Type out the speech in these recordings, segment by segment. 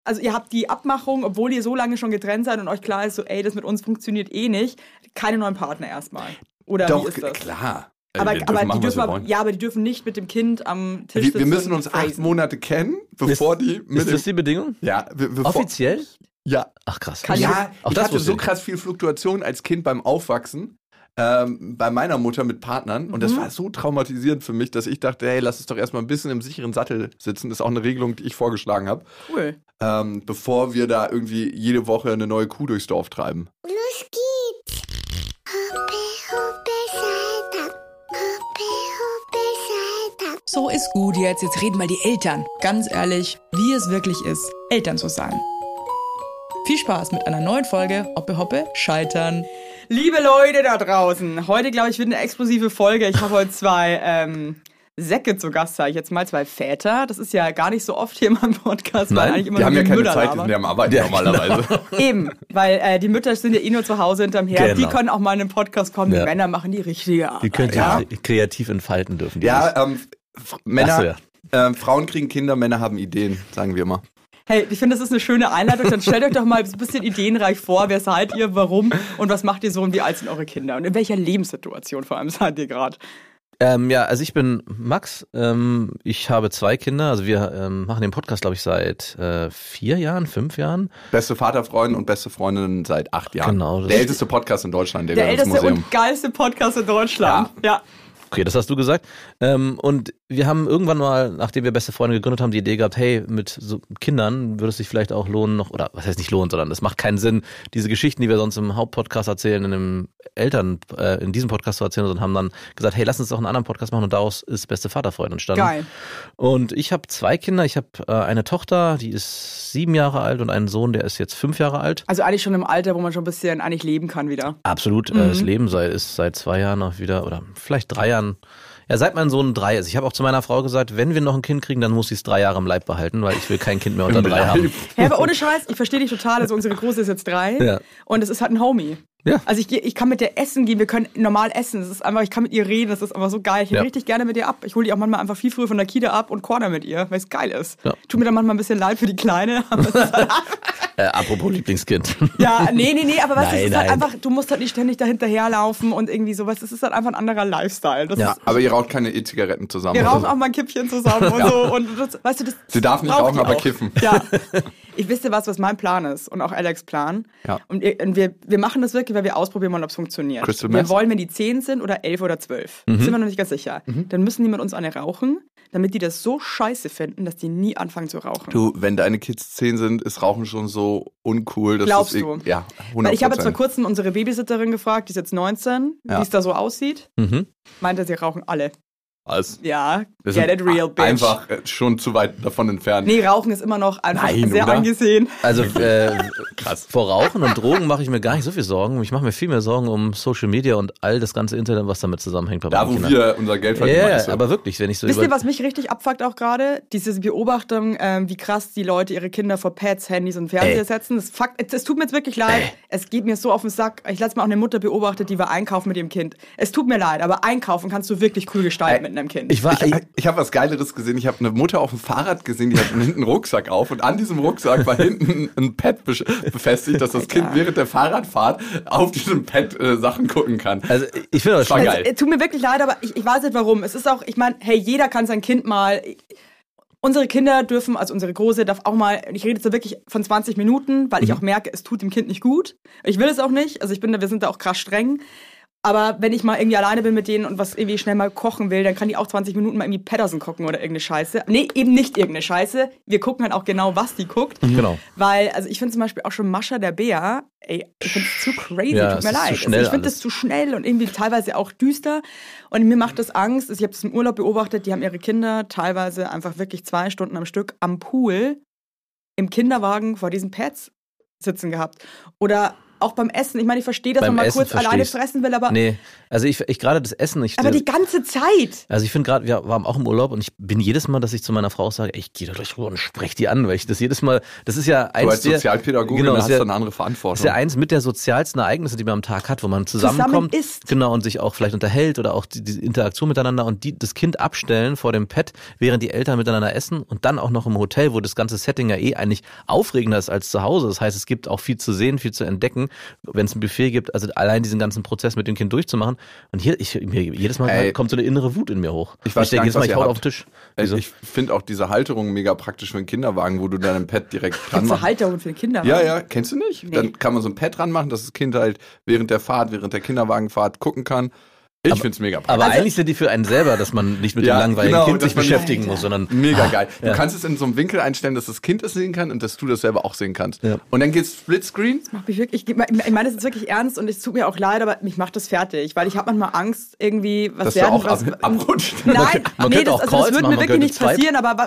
also ihr habt die Abmachung, obwohl ihr so lange schon getrennt seid und euch klar ist, so ey, das mit uns funktioniert eh nicht, keine neuen Partner erstmal. Oder Doch, wie ist das? klar. Aber die dürfen nicht mit dem Kind am Tisch sitzen. Wir müssen uns 8 Monate kennen, bevor die... Ist das die Bedingung? Ja. Offiziell? Ja. Ach krass. Ja, ich hatte so krass viel Fluktuation als Kind beim Aufwachsen. Bei meiner Mutter mit Partnern und das war so traumatisierend für mich, dass ich dachte, hey, lass es doch erstmal ein bisschen im sicheren Sattel sitzen. Das ist auch eine Regelung, die ich vorgeschlagen habe. Cool. Bevor wir da irgendwie jede Woche eine neue Kuh durchs Dorf treiben. Los geht's. Hoppe, hoppe, Salta. Hoppe, hoppe, Salta. So ist gut jetzt. Jetzt reden mal die Eltern. Ganz ehrlich, wie es wirklich ist, Eltern zu sein. Viel Spaß mit einer neuen Folge Hoppe Hoppe Scheitern. Liebe Leute da draußen, heute glaube ich wird eine explosive Folge. Ich habe heute 2 Säcke zu Gast, sage ich jetzt mal, 2 Väter. Das ist ja gar nicht so oft hier in meinem Podcast. Nein, eigentlich immer die haben ja keine Mütter Zeit, labern. die sind ja am Arbeiten normalerweise. Genau. Eben, weil die Mütter sind ja eh nur zu Hause hinterm Herd. Genau. Die können auch mal in den Podcast kommen. Die Männer machen die richtige Arbeit. Die könnt ihr kreativ entfalten dürfen. Männer, Frauen kriegen Kinder, Männer haben Ideen, sagen wir mal. Hey, ich finde, das ist eine schöne Einleitung. Dann stellt euch doch mal ein bisschen ideenreich vor. Wer seid ihr, warum und was macht ihr so und wie alt sind eure Kinder? Und in welcher Lebenssituation vor allem seid ihr gerade? Also ich bin Max. Ich habe 2 Kinder. Also wir machen den Podcast, glaube ich, seit 4 Jahren, 5 Jahren. Beste Vaterfreundin und beste Freundin seit 8 Jahren. Genau. Der älteste Podcast in Deutschland. Der älteste und geilste Podcast in Deutschland. Ja. Okay, das hast du gesagt. Und wir haben irgendwann mal, nachdem wir beste Freunde gegründet haben, die Idee gehabt, hey, mit so Kindern würde es sich vielleicht auch lohnen, oder was heißt nicht lohnen, sondern es macht keinen Sinn, diese Geschichten, die wir sonst im Hauptpodcast erzählen, in diesem Podcast zu erzählen, sondern haben dann gesagt, hey, lass uns doch einen anderen Podcast machen und daraus ist beste Vaterfreunde entstanden. Geil. Und ich habe 2 Kinder. Ich habe eine Tochter, die ist 7 Jahre alt und einen Sohn, der ist jetzt 5 Jahre alt. Also eigentlich schon im Alter, wo man schon ein bisschen eigentlich leben kann wieder. Absolut. Das Leben ist seit 2 Jahren noch wieder, oder vielleicht 3 Jahren. Ja, seit mein Sohn 3 ist. Ich habe auch zu meiner Frau gesagt, wenn wir noch ein Kind kriegen, dann muss sie es 3 Jahre im Leib behalten, weil ich will kein Kind mehr unter 3 haben. Ja, aber ohne Scheiß, ich verstehe dich total. Also unsere Große ist jetzt 3 und es ist halt ein Homie. Ja. Also ich kann mit der essen gehen, wir können normal essen. Das ist einfach, ich kann mit ihr reden, das ist einfach so geil. Ich nehme richtig gerne mit ihr ab. Ich hole die auch manchmal einfach viel früher von der Kita ab und corner mit ihr, weil es geil ist. Ja. Tut mir dann manchmal ein bisschen leid für die Kleine. Aber es ist halt apropos Lieblingskind. Ja, nee, aber weißt du, es ist halt einfach, du musst halt nicht ständig dahinterherlaufen und irgendwie sowas. Es ist halt einfach ein anderer Lifestyle. Aber ihr raucht keine E-Zigaretten zusammen. Wir rauchen auch mal ein Kippchen zusammen und so. Und das, weißt du, das Sie darf nicht rauchen, aber kiffen. Ja. Ich wüsste was mein Plan ist und auch Alex' Plan. Ja. Und wir machen das wirklich, weil wir ausprobieren wollen, ob es funktioniert. Wir wollen, wenn die 10 sind oder 11 oder 12, sind wir noch nicht ganz sicher. Dann müssen die mit uns eine rauchen, damit die das so scheiße finden, dass die nie anfangen zu rauchen. Du, wenn deine Kids 10 sind, ist Rauchen schon so uncool. Dass Glaubst du? Ja, 100%. Weil ich habe jetzt vor kurzem unsere Babysitterin gefragt, die ist jetzt 19, wie es da so aussieht. Meinte, sie rauchen alle. Was? Ja, get it real, bitch. Einfach schon zu weit davon entfernt. Nee, Rauchen ist immer noch einfach sehr oder? angesehen. Also krass. Vor Rauchen und Drogen mache ich mir gar nicht so viel Sorgen. Ich mache mir viel mehr Sorgen um Social Media und all das ganze Internet, was damit zusammenhängt. Da, wo wir unser Geld verdienen. Ja, aber wirklich, wenn ich so Wisst ihr, was mich richtig abfuckt auch gerade? Diese Beobachtung, wie krass die Leute ihre Kinder vor Pads, Handys und Fernseher setzen. Es tut mir jetzt wirklich leid. Es geht mir so auf den Sack. Ich letztes Mal auch eine Mutter beobachtet, die war einkaufen mit ihrem Kind. Es tut mir leid, aber einkaufen kannst du wirklich cool gestalten mit einem Kind. Ich habe was Geileres gesehen. Ich habe eine Mutter auf dem Fahrrad gesehen, die hat hinten einen Rucksack auf und an diesem Rucksack war hinten ein Pad befestigt, dass das Kind während der Fahrradfahrt auf diesem Pad Sachen gucken kann. Also ich finde das schon geil. Tut mir wirklich leid, aber ich weiß nicht warum. Es ist auch, ich meine, hey, jeder kann sein Kind mal... Unsere Kinder dürfen, also unsere Große darf auch mal, ich rede jetzt da wirklich von 20 Minuten, weil ich auch merke, es tut dem Kind nicht gut. Ich will es auch nicht, also wir sind da auch krass streng. Aber wenn ich mal irgendwie alleine bin mit denen und was irgendwie schnell mal kochen will, dann kann die auch 20 Minuten mal irgendwie Patterson gucken oder irgendeine Scheiße. Nee, eben nicht irgendeine Scheiße. Wir gucken halt auch genau, was die guckt. Genau. Weil, also ich finde zum Beispiel auch schon Mascha der Bär, ey, ich finde es zu crazy, tut mir leid. Also ich finde das zu schnell und irgendwie teilweise auch düster. Und mir macht das Angst. Ich habe das im Urlaub beobachtet, die haben ihre Kinder teilweise einfach wirklich 2 Stunden am Stück am Pool im Kinderwagen vor diesen Pads sitzen gehabt. Oder auch beim Essen. Ich meine, ich verstehe, dass Beim man mal Essen kurz versteh alleine ich's. fressen will, aber, Nee, also ich gerade das Essen, aber die ganze Zeit. also ich finde gerade, wir waren auch im Urlaub und ich bin jedes Mal, dass ich zu meiner Frau sage, ey, ich gehe da gleich rüber und spreche die an, weil ich das jedes Mal, das ist ja Du eins als Sozialpädagogin genau, hast ist ja- du eine andere das Verantwortung. ist ja eins mit der sozialsten Ereignisse, die man am Tag hat, wo man zusammenkommt. Zusammen isst. Genau, und sich auch vielleicht unterhält oder auch die Interaktion miteinander und das Kind abstellen vor dem Pad, während die Eltern miteinander essen und dann auch noch im Hotel, wo das ganze Setting ja eigentlich aufregender ist als zu Hause. Das heißt, es gibt auch viel zu sehen, viel zu entdecken, wenn es ein Buffet gibt, also allein diesen ganzen Prozess mit dem Kind durchzumachen. Und hier, jedes Mal Ey. kommt so eine innere Wut in mir hoch. Ich weiß denke gar nicht, jedes Mal, was ich ihr hau habt. auf den Tisch. Also Wieso? ich finde auch diese Halterung mega praktisch für einen Kinderwagen, wo du deinem Pad direkt dran Gibt's eine machst. Halterung für Kinder? Ja, ja, kennst du nicht? Nee. Dann kann man so ein Pad dran machen, dass das Kind halt während der Fahrt, während der Kinderwagenfahrt gucken kann. Ich find's mega praktisch. Aber eigentlich sind die für einen selber, dass man nicht mit Ja, dem langweiligen genau, Kind dass sich man- beschäftigen muss, sondern Mega geil. Du ja. kannst es in so einem Winkel einstellen, dass das Kind es sehen kann und dass du das selber auch sehen kannst. Ja. Und dann geht's Splitscreen. Macht mich wirklich, ich meine, das ist wirklich ernst und es tut mir auch leid, aber mich macht das fertig, weil ich habe manchmal Angst, irgendwie was Dass du werden, auch was abrutschst. Nein, man nee, könnte das, auch also das Calls würde machen, mir man wirklich könnte nicht zu zweit. passieren, aber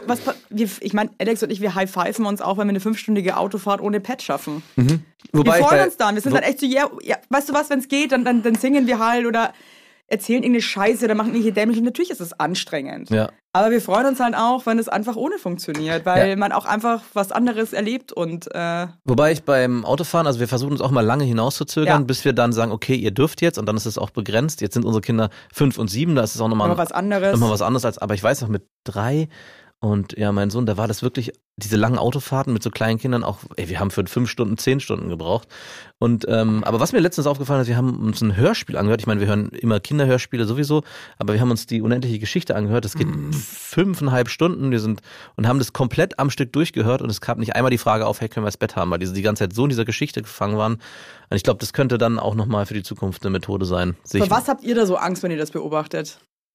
ich meine, Alex und ich, wir high-pfeifen uns auch, wenn wir eine 5-stündige Autofahrt ohne Pad schaffen. wobei Wir ich freuen bei- uns dann. Wir sind dann echt so, ja, weißt du was, wenn es geht, dann singen wir halt oder erzählen irgendeine Scheiße, dann machen wir hier dämlich. Und natürlich ist es anstrengend. Ja. Aber wir freuen uns halt auch, wenn es einfach ohne funktioniert, weil Ja. man auch einfach was anderes erlebt und Wobei ich beim Autofahren, also wir versuchen uns auch mal lange hinauszuzögern, Ja. bis wir dann sagen, okay, ihr dürft jetzt und dann ist es auch begrenzt. Jetzt sind unsere Kinder 5 und 7, da ist es auch nochmal was anderes. nochmal was anderes als, aber ich weiß noch mit 3 und ja, mein Sohn, da war das wirklich, diese langen Autofahrten mit so kleinen Kindern auch, wir haben für 5 Stunden 10 Stunden gebraucht. Und aber was mir letztens aufgefallen ist, wir haben uns ein Hörspiel angehört. Ich meine, wir hören immer Kinderhörspiele sowieso, aber wir haben uns die unendliche Geschichte angehört. Das geht 5,5 Stunden. Wir sind und haben das komplett am Stück durchgehört und es gab nicht einmal die Frage auf, hey, können wir das Bett haben, weil die ganze Zeit so in dieser Geschichte gefangen waren. Und ich glaube, das könnte dann auch nochmal für die Zukunft eine Methode sein. Vor was habt ihr da so Angst, wenn ihr das beobachtet?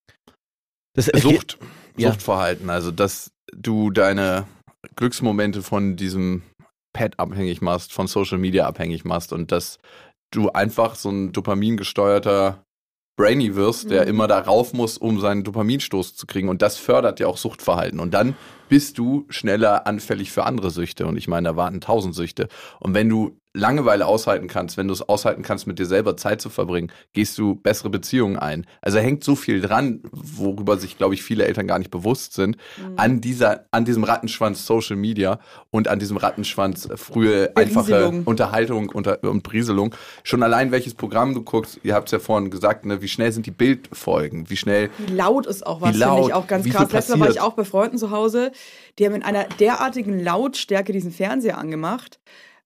Ja. Suchtverhalten, also dass du deine Glücksmomente von diesem Pad abhängig machst, von Social Media abhängig machst und dass du einfach so ein dopamingesteuerter Brainy wirst, der immer da rauf muss, um seinen Dopaminstoß zu kriegen und das fördert ja auch Suchtverhalten und dann bist du schneller anfällig für andere Süchte und ich meine, da warten 1000 Süchte und wenn du Langeweile aushalten kannst, wenn du es aushalten kannst, mit dir selber Zeit zu verbringen, gehst du bessere Beziehungen ein. Also hängt so viel dran, worüber sich, glaube ich, viele Eltern gar nicht bewusst sind, an diesem Rattenschwanz Social Media und an diesem Rattenschwanz frühe, einfache Berieselung. Unterhaltung und Berieselung. Schon allein welches Programm du guckst, ihr habt es ja vorhin gesagt, ne, wie schnell sind die Bildfolgen, wie schnell Wie laut ist auch was, Wie finde laut, ich auch ganz wie krass. viel Letztes Mal war ich passiert. auch bei Freunden zu Hause, die haben in einer derartigen Lautstärke diesen Fernseher angemacht.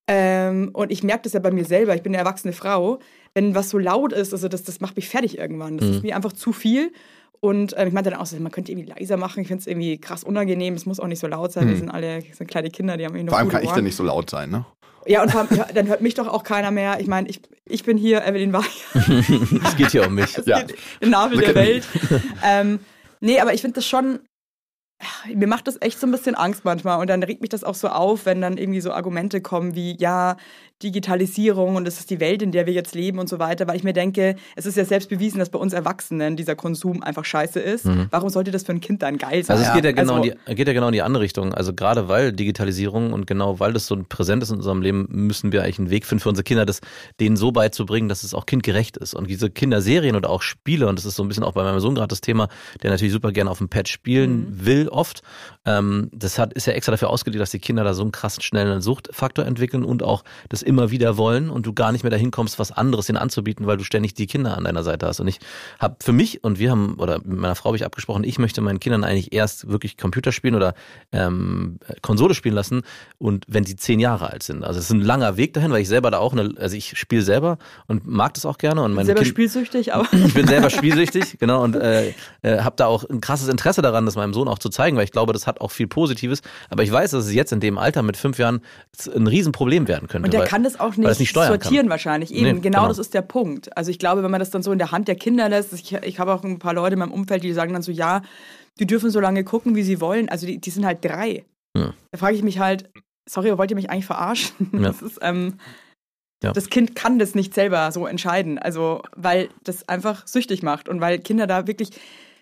Und ich merke das ja bei mir selber, ich bin eine erwachsene Frau, wenn was so laut ist, also das macht mich fertig irgendwann. Das ist mir einfach zu viel. Und ich meinte dann auch, so, man könnte irgendwie leiser machen, ich finde es irgendwie krass unangenehm, es muss auch nicht so laut sein, wir sind kleine Kinder, die haben irgendwie noch vor allem gute kann ich Ohren. da nicht so laut sein, ne? Ja, und vor allem, dann hört mich doch auch keiner mehr. Ich meine, ich bin hier, Evelyn war Es geht hier um mich. Ja. der Nabel Look der at me. Welt. Nee, aber ich finde das schon, mir macht das echt so ein bisschen Angst manchmal. Und dann regt mich das auch so auf, wenn dann irgendwie so Argumente kommen wie, ja, Digitalisierung und das ist die Welt, in der wir jetzt leben und so weiter. Weil ich mir denke, es ist ja selbst bewiesen, dass bei uns Erwachsenen dieser Konsum einfach scheiße ist. Warum sollte das für ein Kind dann geil sein? Also es geht ja genau, Also, geht ja genau in die andere Richtung. Also gerade weil Digitalisierung und genau weil das so präsent ist in unserem Leben, müssen wir eigentlich einen Weg finden für unsere Kinder, denen so beizubringen, dass es auch kindgerecht ist. Und diese Kinderserien oder auch Spiele, und das ist so ein bisschen auch bei meinem Sohn gerade das Thema, der natürlich super gerne auf dem Pad spielen will oft, ist ja extra dafür ausgelegt, dass die Kinder da so einen krassen schnellen Suchtfaktor entwickeln und auch das immer wieder wollen und du gar nicht mehr dahin kommst, was anderes ihnen anzubieten, weil du ständig die Kinder an deiner Seite hast. Und ich habe für mich, und wir haben, oder mit meiner Frau habe ich abgesprochen, ich möchte meinen Kindern eigentlich erst wirklich Computer spielen oder Konsole spielen lassen und wenn sie 10 Jahre alt sind. Also es ist ein langer Weg dahin, weil ich selber da auch also ich spiele selber und mag das auch gerne. Und selber spielsüchtig, aber ich bin selber spielsüchtig, genau, und habe da auch ein krasses Interesse daran, das meinem Sohn auch zu zeigen, weil ich glaube, das hat auch viel Positives. Aber ich weiß, dass es jetzt in dem Alter mit 5 Jahren ein Riesenproblem werden könnte. und der weil- kann das auch weil er es nicht steuern sortieren kann. wahrscheinlich. Eben, Nee, genau genau. das ist der Punkt. Also ich glaube, wenn man das dann so in der Hand der Kinder lässt, ich habe auch ein paar Leute in meinem Umfeld, die sagen dann so, ja, die dürfen so lange gucken, wie sie wollen. Also die sind halt 3. Ja. Da frage ich mich halt, sorry, wollt ihr mich eigentlich verarschen? Ja. Das ist, Ja. Das Kind kann das nicht selber so entscheiden. Also, weil das einfach süchtig macht und weil Kinder da wirklich,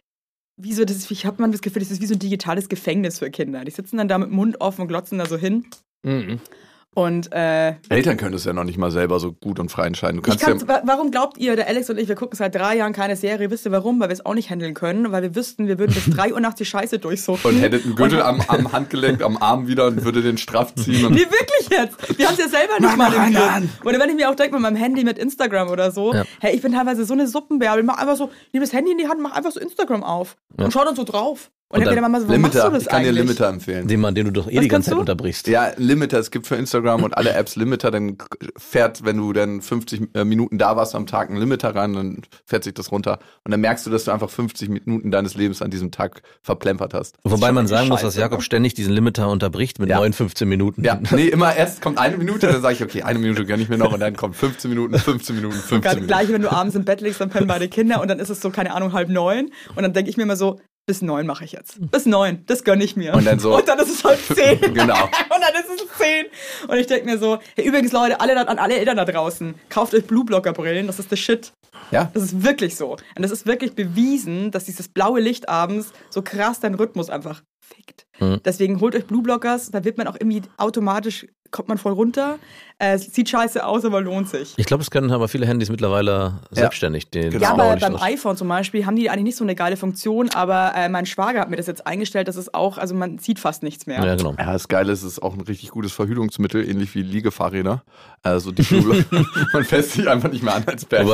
ich habe man das Gefühl, das ist wie so ein digitales Gefängnis für Kinder. Die sitzen dann da mit dem Mund offen und glotzen da so hin. Mhm. Und Eltern können es ja noch nicht mal selber so gut und frei entscheiden. Du kannst warum glaubt ihr, der Alex und ich, wir gucken seit 3 Jahren keine Serie, wisst ihr warum? Weil wir es auch nicht handeln können, weil wir wüssten, wir würden bis 3 Uhr nachts die Scheiße durchsuchen. und hättet einen Gürtel am Handgelenk, am Arm wieder und würde den straff ziehen. Und Nee, wirklich jetzt. Wir haben es ja selber nicht mal im Griff. Oder wenn ich mir auch denke, mit meinem Handy, mit Instagram oder so, hey, ich bin teilweise so eine Suppenbärbel, mach einfach so, nimm das Handy in die Hand, mach einfach so Instagram auf und schau dann so drauf. Und dann wieder mal so, warum machst du Limiter, das ich kann dir eigentlich? Limiter empfehlen. Den du doch die ganze Zeit unterbrichst. Ja, Limiter, es gibt für Instagram und alle Apps Limiter, dann fährt, wenn du dann 50 Minuten da warst am Tag, ein Limiter rein, dann fährt sich das runter. Und dann merkst du, dass du einfach 50 Minuten deines Lebens an diesem Tag verplempert hast. Wobei man sagen muss, scheiße, dass Jakob ständig diesen Limiter unterbricht mit 9, 15 Minuten. Ja, nee, immer erst kommt 1 Minute, dann sage ich, okay, 1 Minute gönn ich mir noch und dann kommt 15 Minuten, 15 Minuten, 15 Minuten. Gleich, wenn du abends im Bett liegst, dann pennen beide Kinder und dann ist es so, keine Ahnung, 8:30 und dann denke ich mir immer so, bis 9 mache ich jetzt. Bis 9, das gönn ich mir. Und dann so. Und dann ist es halt 10. Genau. Und dann ist es 10. Und ich denke mir so, hey, übrigens Leute, an alle Eltern da draußen, kauft euch Blueblocker-Brillen, das ist the shit. Ja. Das ist wirklich so. Und das ist wirklich bewiesen, dass dieses blaue Licht abends so krass deinen Rhythmus einfach fickt. Deswegen holt euch Blueblockers, da wird man auch irgendwie automatisch, kommt man voll runter. Es sieht scheiße aus, aber lohnt sich. Ich glaube, es können aber viele Handys mittlerweile selbstständig. Genau. Ja, aber Blaulicht beim aus. iPhone zum Beispiel haben die eigentlich nicht so eine geile Funktion, aber mein Schwager hat mir das jetzt eingestellt, dass es auch, also man sieht fast nichts mehr. Ja, genau. Ja, das Geile ist, es ist auch ein richtig gutes Verhütungsmittel, ähnlich wie Liegefahrräder. Also die Blueblocker, man fässt sich einfach nicht mehr an als Pärchen.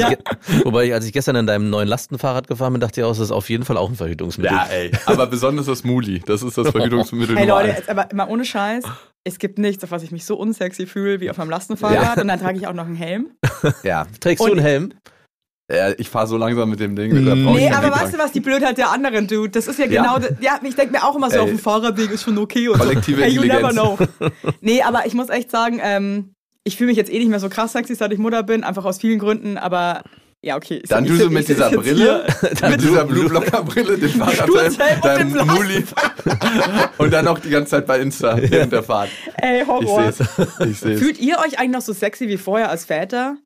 Wobei ich, als ich gestern in deinem neuen Lastenfahrrad gefahren bin, dachte ich auch, das ist auf jeden Fall auch ein Verhütungsmittel. Ja, ey. Aber besonders das Muli, das ist das Verhütungsmittel Hey Nummer Leute, 1. jetzt aber mal ohne Scheiß, es gibt nichts, auf was ich mich so unsexy fühle wie auf meinem Lastenfahrrad und dann trage ich auch noch einen Helm. Ja. Trägst du einen Helm? Ja, ich fahre so langsam mit dem Ding. Da brauch ich Nee, keinen aber Helm weißt du was, die Blödheit der anderen, Dude, das ist ja genau, ja, ich denke mir auch immer so, Ey. auf dem Fahrradweg ist schon okay und Kollektive so. Hey, you never Intelligenz. know. Nee, aber ich muss echt sagen, ich fühle mich jetzt eh nicht mehr so krass sexy, seit ich Mutter bin, einfach aus vielen Gründen, aber ja, okay. Dann du so mit dieser Brille, mit dieser Blueblocker-Brille, dem Fahrradhelm, Sturzhelm und deinem dem Muli und dann auch die ganze Zeit bei Insta während der Fahrt. Ey, Horror. Ich seh's. Fühlt ihr euch eigentlich noch so sexy wie vorher als Väter?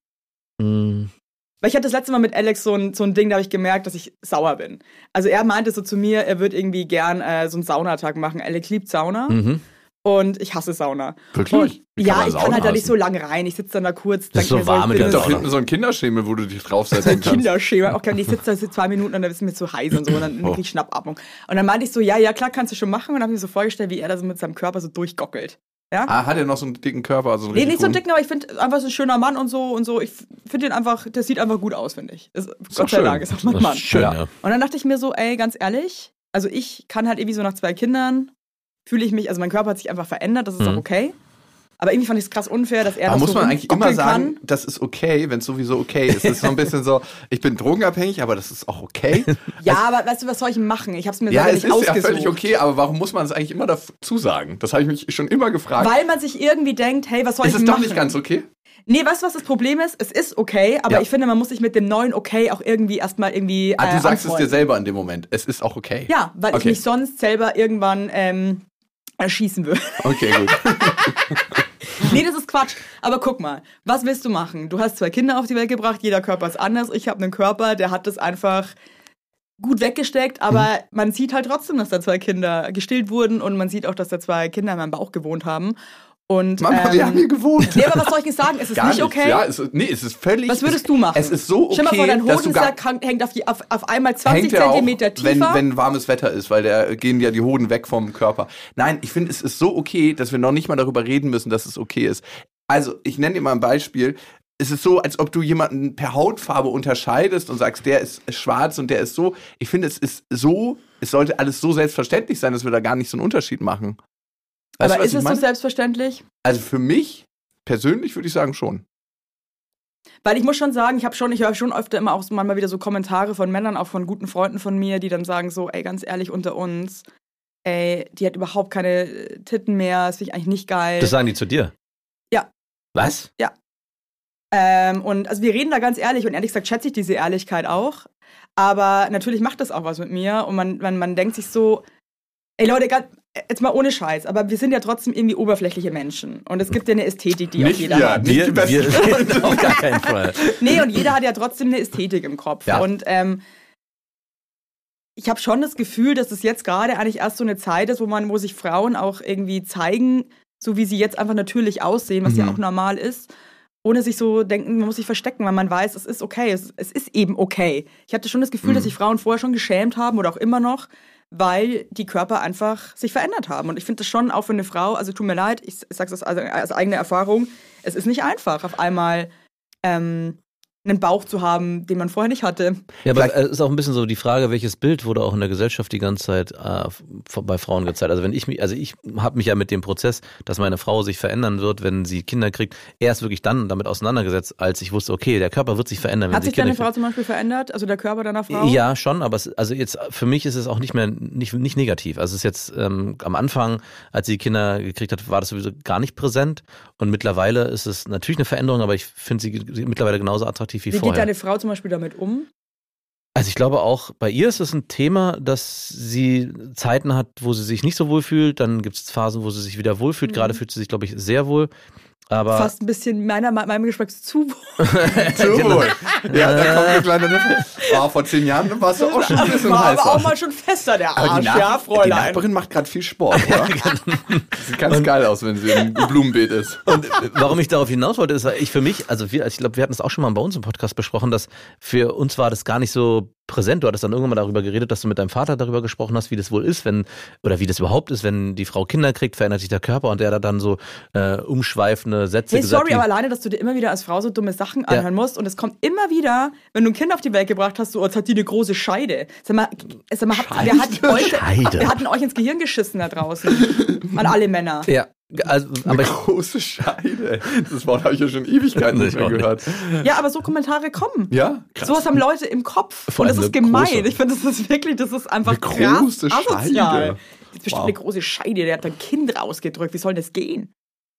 Weil ich hatte das letzte Mal mit Alex so ein Ding, da habe ich gemerkt, dass ich sauer bin. Also er meinte so zu mir, er würde irgendwie gern so einen Saunatag machen. Alex liebt Sauna und ich hasse Sauna. Wirklich? Wie Ja, man ich kann Sauna halt da nicht hassen? so lange rein. Ich sitze dann da kurz. Das ist denk so mir warm ich in bin der Gibt doch Sauna. hinten so ein Kinderschemel, wo du dich draufsetzen kannst. Kinderschema. Okay, und ich sitze da so 2 Minuten und dann ist mir zu heiß und so und dann krieg ich Schnappatmung. Und dann meinte ich so, ja, klar, kannst du schon machen. Und dann habe ich mir so vorgestellt, wie er da so mit seinem Körper so durchgockelt. Ja? Ah, hat er noch so einen dicken Körper? Also einen Nee, richtig nicht so einen guten? dicken, aber ich finde einfach so ein schöner Mann und so. Ich finde den einfach, das sieht einfach gut aus, finde ich. Gott sei schön. Dank, ist auch mein Das Mann. ist schön, Ja. ja. Und dann dachte ich mir so, ey, ganz ehrlich, also ich kann halt irgendwie so nach 2 Kindern, fühle ich mich, also mein Körper hat sich einfach verändert, das ist auch okay. Aber irgendwie fand ich es krass unfair, dass er Aber das muss so man eigentlich immer rumgockeln sagen, kann. das ist okay, wenn es sowieso okay ist. Es ist so ein bisschen so, ich bin drogenabhängig, aber das ist auch okay. Ja, aber weißt du, was soll ich machen? Ich habe es mir Ja, selber es nicht ist ja ausgesucht. völlig okay, aber warum muss man es eigentlich immer dazu sagen? Das habe ich mich schon immer gefragt. Weil man sich irgendwie denkt, hey, was soll Ist ich es machen? doch nicht ganz okay? Nee, weißt du, was das Problem ist? Es ist okay, aber Ja. ich finde, man muss sich mit dem neuen Okay auch irgendwie erstmal irgendwie Ah, du sagst es dir anfreunden. selber in dem Moment. Es ist auch okay. Ja, weil ich Okay. mich sonst selber irgendwann erschießen würde. Okay, gut. Nee, das ist Quatsch. Aber guck mal, was willst du machen? Du hast 2 Kinder auf die Welt gebracht, jeder Körper ist anders. Ich habe einen Körper, der hat das einfach gut weggesteckt, aber man sieht halt trotzdem, dass da 2 Kinder gestillt wurden und man sieht auch, dass da 2 Kinder in meinem Bauch gewohnt haben. Und, Mama, wir haben hier gewohnt. Nee, aber was soll ich jetzt sagen? Es ist Gar nicht nichts. okay. Ja, es ist völlig. Was würdest du machen? Es ist so okay, Stell mal vor, dein dass du gar Hodensack hängt auf einmal 20 hängt ja auch, Zentimeter tiefer. wenn warmes Wetter ist, weil da gehen ja die Hoden weg vom Körper. Nein, ich finde, es ist so okay, dass wir noch nicht mal darüber reden müssen, dass es okay ist. Also, ich nenne dir mal ein Beispiel. Es ist so, als ob du jemanden per Hautfarbe unterscheidest und sagst, der ist schwarz und der ist so. Ich finde, es ist so, es sollte alles so selbstverständlich sein, dass wir da gar nicht so einen Unterschied machen. Weißt aber du, was ist ich es so meine? selbstverständlich? Also für mich persönlich würde ich sagen schon. Weil ich muss schon sagen, ich höre schon öfter immer auch so manchmal wieder so Kommentare von Männern, auch von guten Freunden von mir, die dann sagen so, ey, ganz ehrlich, unter uns, ey, die hat überhaupt keine Titten mehr, das finde ich eigentlich nicht geil. Das sagen die zu dir? Ja. Was? Ja. Und also wir reden da ganz ehrlich und ehrlich gesagt schätze ich diese Ehrlichkeit auch. Aber natürlich macht das auch was mit mir und man denkt sich so, ey Leute, jetzt mal ohne Scheiß, aber wir sind ja trotzdem irgendwie oberflächliche Menschen. Und es gibt ja eine Ästhetik, die auch jeder hat. nicht die besten. Auf gar keinen Fall. Nee, und jeder hat ja trotzdem eine Ästhetik im Kopf. Ja. Und ich habe schon das Gefühl, dass es jetzt gerade eigentlich erst so eine Zeit ist, wo sich Frauen auch irgendwie zeigen so wie sie jetzt einfach natürlich aussehen, was ja auch normal ist, ohne sich so denken, man muss sich verstecken, weil man weiß, es ist okay, es ist eben okay. Ich hatte schon das Gefühl, dass sich Frauen vorher schon geschämt haben oder auch immer noch, weil die Körper einfach sich verändert haben. Und ich finde das schon auch für eine Frau, also tut mir leid, ich sage das also als eigene Erfahrung, es ist nicht einfach, auf einmal einen Bauch zu haben, den man vorher nicht hatte. Ja, aber es ist auch ein bisschen so die Frage, welches Bild wurde auch in der Gesellschaft die ganze Zeit bei Frauen gezeigt. Also ich habe mich ja mit dem Prozess, dass meine Frau sich verändern wird, wenn sie Kinder kriegt, erst wirklich dann damit auseinandergesetzt, als ich wusste, okay, der Körper wird sich verändern, wenn Hat sie sich Kinder deine kriegt. Frau zum Beispiel verändert? Also der Körper deiner Frau? Ja, schon, aber also jetzt für mich ist es auch nicht negativ. Also es ist jetzt am Anfang, als sie die Kinder gekriegt hat, war das sowieso gar nicht präsent und mittlerweile ist es natürlich eine Veränderung, aber ich finde sie mittlerweile genauso attraktiv wie Wie vorher. geht deine Frau zum Beispiel damit um? Also ich glaube auch, bei ihr ist es ein Thema, dass sie Zeiten hat, wo sie sich nicht so wohl fühlt, dann gibt es Phasen, wo sie sich wieder wohlfühlt, gerade fühlt sie sich, glaube ich, sehr wohl. Aber Fast ein bisschen meinem Geschmack zu Zu wohl. Ja, da kommt eine kleine Neffe. Vor 10 Jahren warst du auch schon ein bisschen war aber auch heißer. mal schon fester, der Aber Arsch, ja, die Fräulein. Nachbarin macht gerade viel Sport, oder? Sieht ganz geil aus, wenn sie im Blumenbeet ist. und warum ich darauf hinaus wollte, ist, weil ich glaube, wir hatten es auch schon mal bei uns im Podcast besprochen, dass für uns war das gar nicht so präsent. Du hattest dann irgendwann mal darüber geredet, dass du mit deinem Vater darüber gesprochen hast, wie das wohl ist, oder wie das überhaupt ist, wenn die Frau Kinder kriegt, verändert sich der Körper und der hat dann so umschweifende Sätze Hey, gesagt. sorry, aber alleine, dass du dir immer wieder als Frau so dumme Sachen anhören musst und es kommt immer wieder, wenn du ein Kind auf die Welt gebracht hast, so, als hat die eine große Scheide. Sag mal, wer hat denn euch ins Gehirn geschissen da draußen? An alle Männer. Ja, also, aber Große Scheide. Das Wort habe ich ja schon Ewigkeiten nicht mehr gehört. Ja, aber so Kommentare kommen. Ja, krass. Sowas haben Leute im Kopf. Vor Und das allem ist eine gemein. große. Ich finde, das ist einfach Eine krass große asozial. Scheide. Das ist bestimmt Wow. eine große Scheide, der hat ein Kind rausgedrückt. Wie soll das gehen?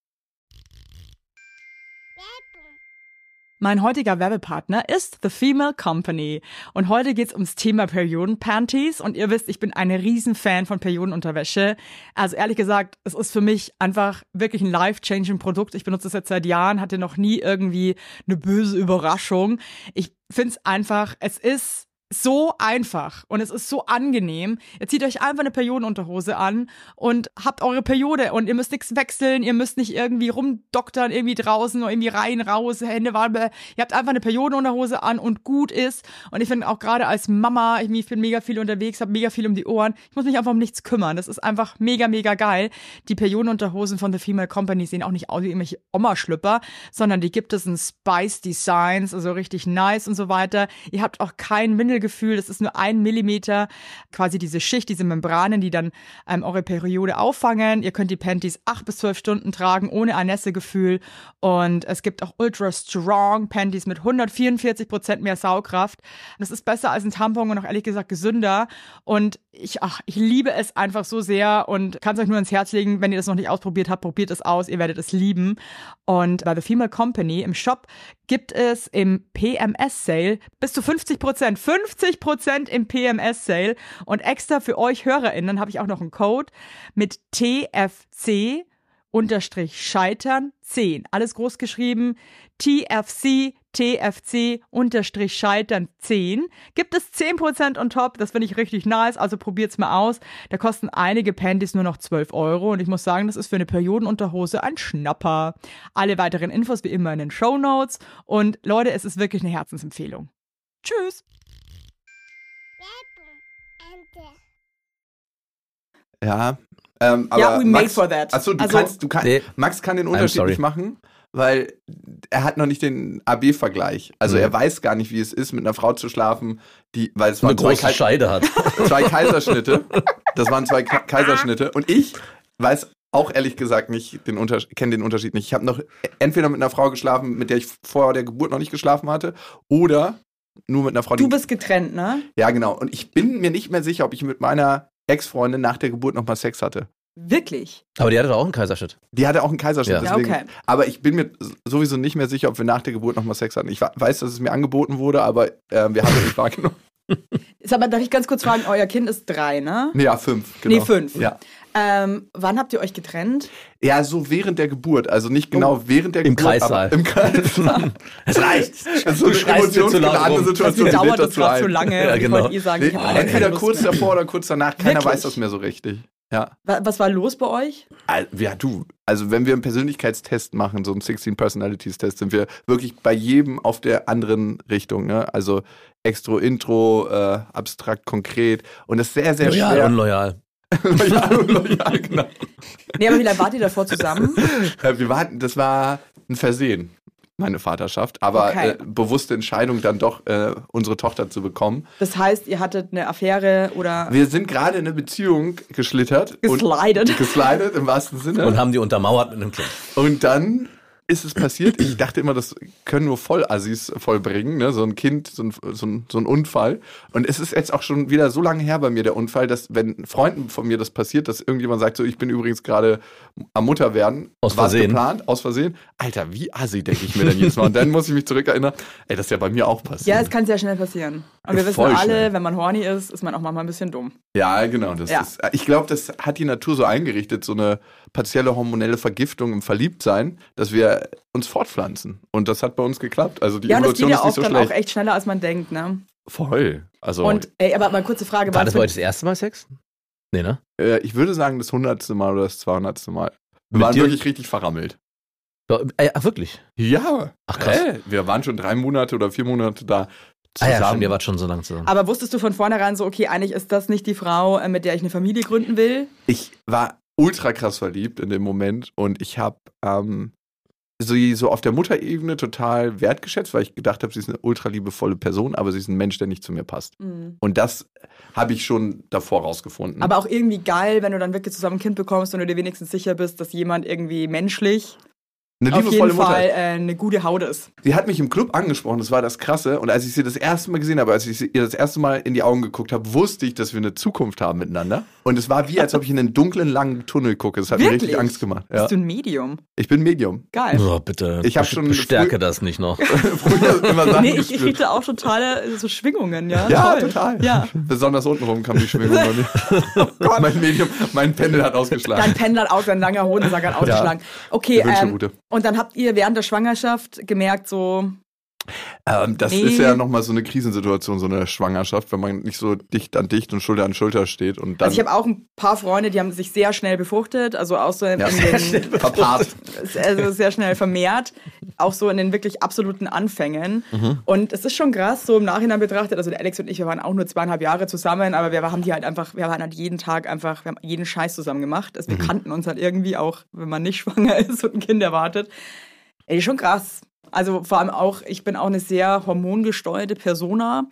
Mein heutiger Werbepartner ist The Female Company. Und heute geht's ums Thema Periodenpanties. Und ihr wisst, ich bin eine Riesenfan von Periodenunterwäsche. Also ehrlich gesagt, es ist für mich einfach wirklich ein life-changing Produkt. Ich benutze es jetzt seit Jahren, hatte noch nie irgendwie eine böse Überraschung. Ich find's einfach, es ist so einfach und es ist so angenehm. Ihr zieht euch einfach eine Periodenunterhose an und habt eure Periode und ihr müsst nichts wechseln, ihr müsst nicht irgendwie rumdoktern, irgendwie draußen oder irgendwie rein, raus, Hände warm. Ihr habt einfach eine Periodenunterhose an und gut ist. Und ich finde auch gerade als Mama, ich bin mega viel unterwegs, habe mega viel um die Ohren. Ich muss mich einfach um nichts kümmern. Das ist einfach mega, mega geil. Die Periodenunterhosen von The Female Company sehen auch nicht aus wie irgendwelche Oma-Schlüpper, sondern die gibt es in Spice Designs, also richtig nice und so weiter. Ihr habt auch kein Windelgefühl, das ist nur 1 Millimeter, quasi diese Schicht, diese Membranen, die dann eure Periode auffangen. Ihr könnt die Panties 8 bis 12 Stunden tragen, ohne ein Nässegefühl. Und es gibt auch ultra strong Panties mit 144% mehr Saugkraft. Das ist besser als ein Tampon und auch ehrlich gesagt gesünder. Und ich liebe es einfach so sehr und kann es euch nur ins Herz legen, wenn ihr das noch nicht ausprobiert habt, probiert es aus, ihr werdet es lieben. Und bei The Female Company im Shop gibt es im PMS-Sale bis zu 50%. 50% im PMS-Sale. Und extra für euch HörerInnen habe ich auch noch einen Code mit TFC_Scheitern 10. Alles groß geschrieben. TFC_Scheitern 10. Gibt es 10% on top. Das finde ich richtig nice. Also probiert's mal aus. Da kosten einige Panties nur noch 12 Euro. Und ich muss sagen, das ist für eine Periodenunterhose ein Schnapper. Alle weiteren Infos wie immer in den Shownotes. Und Leute, es ist wirklich eine Herzensempfehlung. Tschüss. Ja, aber Ja, we made Max, for that. Achso, Also- Nee. Max kann den I'm Unterschied sorry. nicht machen, weil er hat noch nicht den AB-Vergleich. Also er weiß gar nicht, wie es ist, mit einer Frau zu schlafen, weil es waren eine große Scheide hat. 2 Kaiserschnitte. Das waren 2 Kaiserschnitte. Und ich weiß auch ehrlich gesagt nicht, kenne den Unterschied nicht. Ich habe noch entweder mit einer Frau geschlafen, mit der ich vor der Geburt noch nicht geschlafen hatte, oder nur mit einer Frau, Du bist getrennt, ne? Ja, genau. Und ich bin mir nicht mehr sicher, ob ich mit meiner Ex-Freundin nach der Geburt nochmal Sex hatte. Wirklich? Aber die hatte doch auch einen Kaiserschnitt. Die hatte auch einen Kaiserschnitt, Ja. deswegen. Ja, okay. Aber ich bin mir sowieso nicht mehr sicher, ob wir nach der Geburt nochmal Sex hatten. Ich weiß, dass es mir angeboten wurde, aber wir haben es nicht wahrgenommen. Ist aber, darf ich ganz kurz fragen, euer Kind ist 3, ne? Nee, ja, 5. Genau. Nee, 5. Ja. Wann habt ihr euch getrennt? Ja, so während der Geburt. Also nicht genau während der Im Geburt, Kreissaal. aber im Kreissaal. Es reicht. Also eine emotionsgeladene Das Situation, die lädt dauert das dazu gerade zu ein. lange. Ja, und genau. ich wollte ihr sagen, ich habe Entweder Lust kurz mehr. davor oder kurz danach. Keiner Wirklich? weiß das mehr so richtig. Ja. Was war los bei euch? Also wenn wir einen Persönlichkeitstest machen, so einen 16 Personalities Test, sind wir wirklich bei jedem auf der anderen Richtung, ne? Also Extro, Intro, abstrakt, konkret und das ist sehr, sehr Loyal, schwer. unloyal. Loyal, genau. Nee, aber wie lange wart ihr davor zusammen? Das war ein Versehen, meine Vaterschaft, aber Okay. bewusste Entscheidung dann doch, unsere Tochter zu bekommen. Das heißt, ihr hattet eine Affäre oder Wir sind gerade in eine Beziehung geschlittert. Geslidet. Geslidet im wahrsten Sinne. Und haben die untermauert mit einem Clip. Und dann ist es passiert. Ich dachte immer, das können nur Vollassis vollbringen, ne? So ein Kind, so ein Unfall. Und es ist jetzt auch schon wieder so lange her bei mir, der Unfall, dass wenn Freunden von mir das passiert, dass irgendjemand sagt, so, ich bin übrigens gerade am Mutter werden. Aus War's Versehen. geplant, aus Versehen. Alter, wie assi, denke ich mir dann jedes Mal. Und dann muss ich mich zurückerinnern, ey, das ist ja bei mir auch passiert. ja, es kann sehr schnell passieren. Und wir wissen Voll alle, schnell. wenn man horny ist man auch manchmal ein bisschen dumm. Ja, genau. Ja. Ich glaube, das hat die Natur so eingerichtet, so eine partielle hormonelle Vergiftung im Verliebtsein, dass wir uns fortpflanzen. Und das hat bei uns geklappt. Also die Ja, und das geht Evolution ja ist nicht oft so dann schlecht. auch echt schneller, als man denkt, ne? Voll. Also Und, aber mal kurze Frage. War das bei für- euch das erste Mal Sex? Nee, ne? ich würde sagen, das 100. Mal oder das 200. Mal. Wir Mit waren dir? wirklich richtig verrammelt. Ach, wirklich? Ja. Ach, krass. Wir waren schon 3 Monate oder 4 Monate da Ah zusammen. ja, stimmt, ihr wart schon so lange zusammen. Aber wusstest du von vornherein so, okay, eigentlich ist das nicht die Frau, mit der ich eine Familie gründen will? Ich war ultra krass verliebt in dem Moment und ich habe sie so auf der Mutterebene total wertgeschätzt, weil ich gedacht habe, sie ist eine ultra liebevolle Person, aber sie ist ein Mensch, der nicht zu mir passt. Und das habe ich schon davor rausgefunden. Aber auch irgendwie geil, wenn du dann wirklich zusammen ein Kind bekommst und du dir wenigstens sicher bist, dass jemand irgendwie menschlich eine auf liebevolle jeden Mutter. Fall eine gute Haut ist. Sie hat mich im Club angesprochen, das war das Krasse. Und als ich sie das erste Mal gesehen habe, als ich ihr das erste Mal in die Augen geguckt habe, wusste ich, dass wir eine Zukunft haben miteinander. Und es war wie, als ob ich in einen dunklen, langen Tunnel gucke. Es hat mir richtig Angst gemacht. Ja. Bist du ein Medium? Ich bin Medium. Geil. Oh, bitte. Ich hab schon bestärke früh- das nicht noch. Früher immer Sachen Nee, ich gespürt. kriege da auch totale so Schwingungen, ja? Ja, Toll. total. Ja. Besonders untenrum kam die Schwingung noch nicht. Mein Pendel hat ausgeschlagen. Dein Pendel hat auch, dein langer Hodensack hat ausgeschlagen. Okay, Wünschelrute. und dann habt ihr während der Schwangerschaft gemerkt, so, Das Nee. ist ja nochmal so eine Krisensituation, so eine Schwangerschaft, wenn man nicht so dicht an dicht und Schulter an Schulter steht. Und dann also ich habe auch ein paar Freunde, die haben sich sehr schnell befruchtet, also auch so in den, verpaart. also sehr schnell vermehrt, auch so in den wirklich absoluten Anfängen. Und es ist schon krass, so im Nachhinein betrachtet, also der Alex und ich, wir waren auch nur 2,5 Jahre zusammen, aber wir haben halt jeden Tag einfach, wir haben jeden Scheiß zusammen gemacht. Also wir kannten uns halt irgendwie auch, wenn man nicht schwanger ist und ein Kind erwartet. Ey, schon krass. Also vor allem auch, ich bin auch eine sehr hormongesteuerte Persona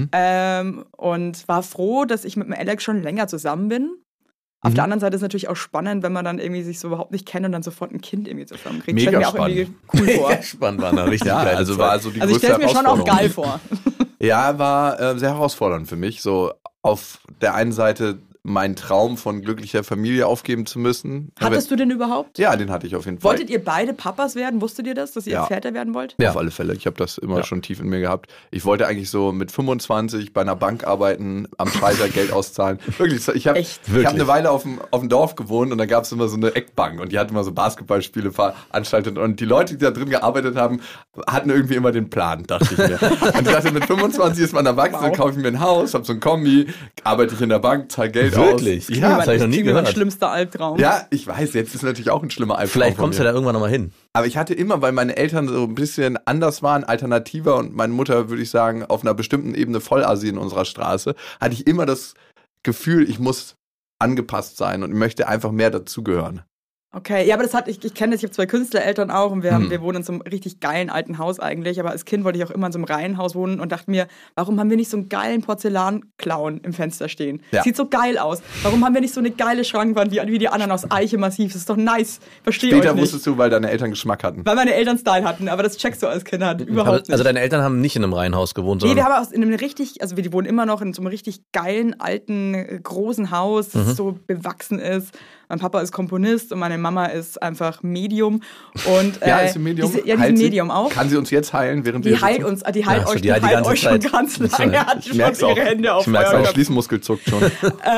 und war froh, dass ich mit dem Alex schon länger zusammen bin. Auf der anderen Seite ist es natürlich auch spannend, wenn man dann irgendwie sich so überhaupt nicht kennt und dann sofort ein Kind irgendwie zusammenkriegt. Mega Stell mir auch irgendwie cool vor. Mega spannend war eine richtig Ja, geile also Zeit. war also die Also ich größte stelle mir schon auch Herausforderung. geil vor. Ja, war sehr herausfordernd für mich, so auf der einen Seite meinen Traum von glücklicher Familie aufgeben zu müssen. Hattest du den überhaupt? Ja, den hatte ich auf jeden Fall. Wolltet ihr beide Papas werden? Wusstet ihr das, dass ihr Ja. Väter werden wollt? Auf alle Fälle. Ich habe das immer schon tief in mir gehabt. Ich wollte eigentlich so mit 25 bei einer Bank arbeiten, am Schalter Geld auszahlen. Wirklich, ich habe Echt? hab eine Weile auf dem Dorf gewohnt und da gab es immer so eine Eckbank und die hat immer so Basketballspiele veranstaltet und die Leute, die da drin gearbeitet haben, hatten irgendwie immer den Plan, dachte ich mir. Und ich dachte, mit 25 ist man erwachsen, dann kaufe ich mir ein Haus, habe so ein Kombi, arbeite ich in der Bank, zahle Geld Wirklich? aus. Ja, das habe ich noch nie Mein gehört. schlimmster Albtraum. ja, ich weiß, jetzt ist natürlich auch ein schlimmer Albtraum Vielleicht von kommst du mir. da irgendwann nochmal hin. Aber ich hatte immer, weil meine Eltern so ein bisschen anders waren, alternativer und meine Mutter, würde ich sagen, auf einer bestimmten Ebene Vollassi in unserer Straße, hatte ich immer das Gefühl, ich muss angepasst sein und möchte einfach mehr dazugehören. Okay, ja, aber ich kenne das, ich habe 2 Künstlereltern auch und wir wohnen in so einem richtig geilen alten Haus eigentlich, aber als Kind wollte ich auch immer in so einem Reihenhaus wohnen und dachte mir, warum haben wir nicht so einen geilen Porzellanclown im Fenster stehen? Ja. Sieht so geil aus. Warum haben wir nicht so eine geile Schrankwand wie die anderen aus Eiche massiv? Das ist doch nice. Verstehe Später euch nicht. wusstest du, weil deine Eltern Geschmack hatten. Weil meine Eltern Style hatten, aber das checkst du als Kind halt überhaupt nicht. Also deine Eltern haben nicht in einem Reihenhaus gewohnt, Nee, sondern wir haben in einem richtig, also die wohnen immer noch in so einem richtig geilen, alten, großen Haus, das so bewachsen ist. Mein Papa ist Komponist und meine Mama ist einfach Medium. Und, Ja, ist sie Medium? Die ist Heilt sie? Medium auch. Kann sie uns jetzt heilen, während wir Die heilt sitzen? uns, die heilt Ja, euch, die heilt die heilt ganze euch schon Zeit. ganz lange. Hat schon merk's auch. ihre Hände auf Ich merk's Feuer Mein auch. gehabt. Schließmuskel zuckt schon.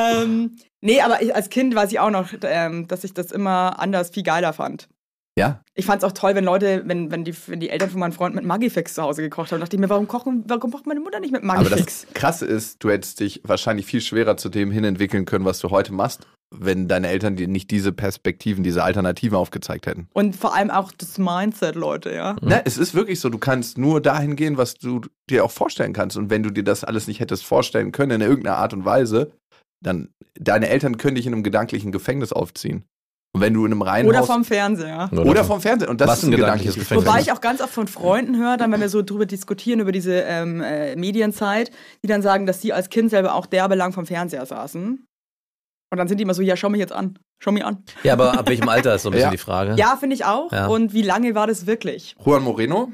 Nee, aber als Kind weiß ich auch noch, dass ich das immer anders viel geiler fand. Ja. Ich fand es auch toll, wenn Leute, wenn die Eltern von meinem Freund mit Magifix zu Hause gekocht haben, dachte ich mir, warum kocht meine Mutter nicht mit Aber Magifix? das Krasse ist, du hättest dich wahrscheinlich viel schwerer zu dem hin entwickeln können, was du heute machst, wenn deine Eltern dir nicht diese Perspektiven, diese Alternativen aufgezeigt hätten. Und vor allem auch das Mindset, Leute, ja. Na, es ist wirklich so, du kannst nur dahin gehen, was du dir auch vorstellen kannst. Und wenn du dir das alles nicht hättest vorstellen können in irgendeiner Art und Weise, dann deine Eltern können dich in einem gedanklichen Gefängnis aufziehen. Und wenn du in einem Reihenhaus... Oder vom Fernseher. Oder vom Fernsehen. Und das Was ist ein ein gedankliches gedankliches Gefängnis. Wobei ich auch ganz oft von Freunden höre, dann wenn wir so drüber diskutieren, über diese Medienzeit, die dann sagen, dass sie als Kind selber auch derbe lang vom Fernseher saßen. Und dann sind die immer so, ja, schau mich jetzt an. Schau mich an. Ja, aber ab welchem Alter ist so ein bisschen Ja. die Frage. Ja, finde ich auch. Ja. Und wie lange war das wirklich? Juan Moreno,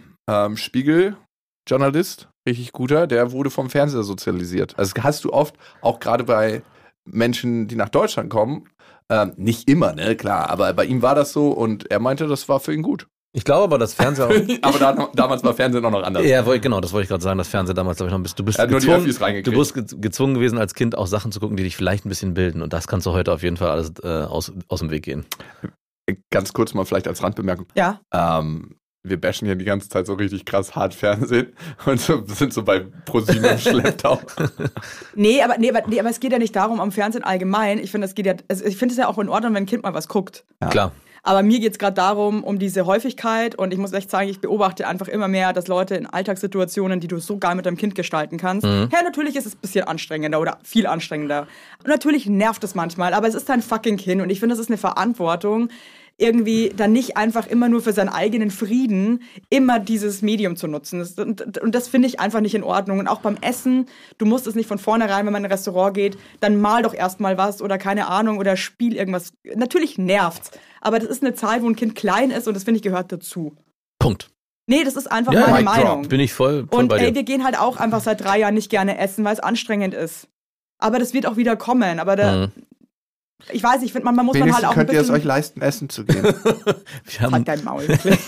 Spiegel-Journalist, richtig guter, der wurde vom Fernseher sozialisiert. Also das hast du oft, auch gerade bei Menschen, die nach Deutschland kommen, nicht immer, ne, klar, aber bei ihm war das so und er meinte, das war für ihn gut. Ich glaube aber, dass Fernseher auch, Aber damals war Fernsehen auch noch anders. ja, genau, das wollte ich gerade sagen, dass Fernseher damals, glaube ich, noch ein bisschen, du bist Er hat nur die gezwungen, Öffis reingekriegt. du bist gezwungen gewesen als Kind auch Sachen zu gucken, die dich vielleicht ein bisschen bilden und das kannst du heute auf jeden Fall alles aus dem Weg gehen. Ganz kurz mal vielleicht als Randbemerkung. Ja. Wir bashen hier die ganze Zeit so richtig krass hart Fernsehen und sind so bei ProSieben im Schlepptau. Nee, aber es geht ja nicht darum, am Fernsehen allgemein. Ich finde, ich finde es ja auch in Ordnung, wenn ein Kind mal was guckt. Ja. Klar. Aber mir geht es gerade darum, um diese Häufigkeit und ich muss echt sagen, ich beobachte einfach immer mehr, dass Leute in Alltagssituationen, die du so geil mit deinem Kind gestalten kannst, ja, natürlich ist es ein bisschen anstrengender oder viel anstrengender. Und natürlich nervt es manchmal, aber es ist dein fucking Kind und ich finde, es ist eine Verantwortung, irgendwie dann nicht einfach immer nur für seinen eigenen Frieden immer dieses Medium zu nutzen. Und das finde ich einfach nicht in Ordnung. Und auch beim Essen, du musst es nicht von vornherein, wenn man in ein Restaurant geht, dann mal doch erstmal was oder keine Ahnung oder spiel irgendwas. Natürlich nervt's, aber das ist eine Zahl, wo ein Kind klein ist und das finde ich gehört dazu. Punkt. Nee, das ist einfach Ja, meine Mic drop. Meinung. Bin ich voll Und bei dir. wir gehen halt auch einfach seit 3 Jahren nicht gerne essen, weil es anstrengend ist. Aber das wird auch wieder kommen. Aber ich weiß, ich finde, man muss man halt auch ein könnt ihr es bisschen... euch leisten, essen zu gehen. Wir haben, Halt dein Maul, wirklich.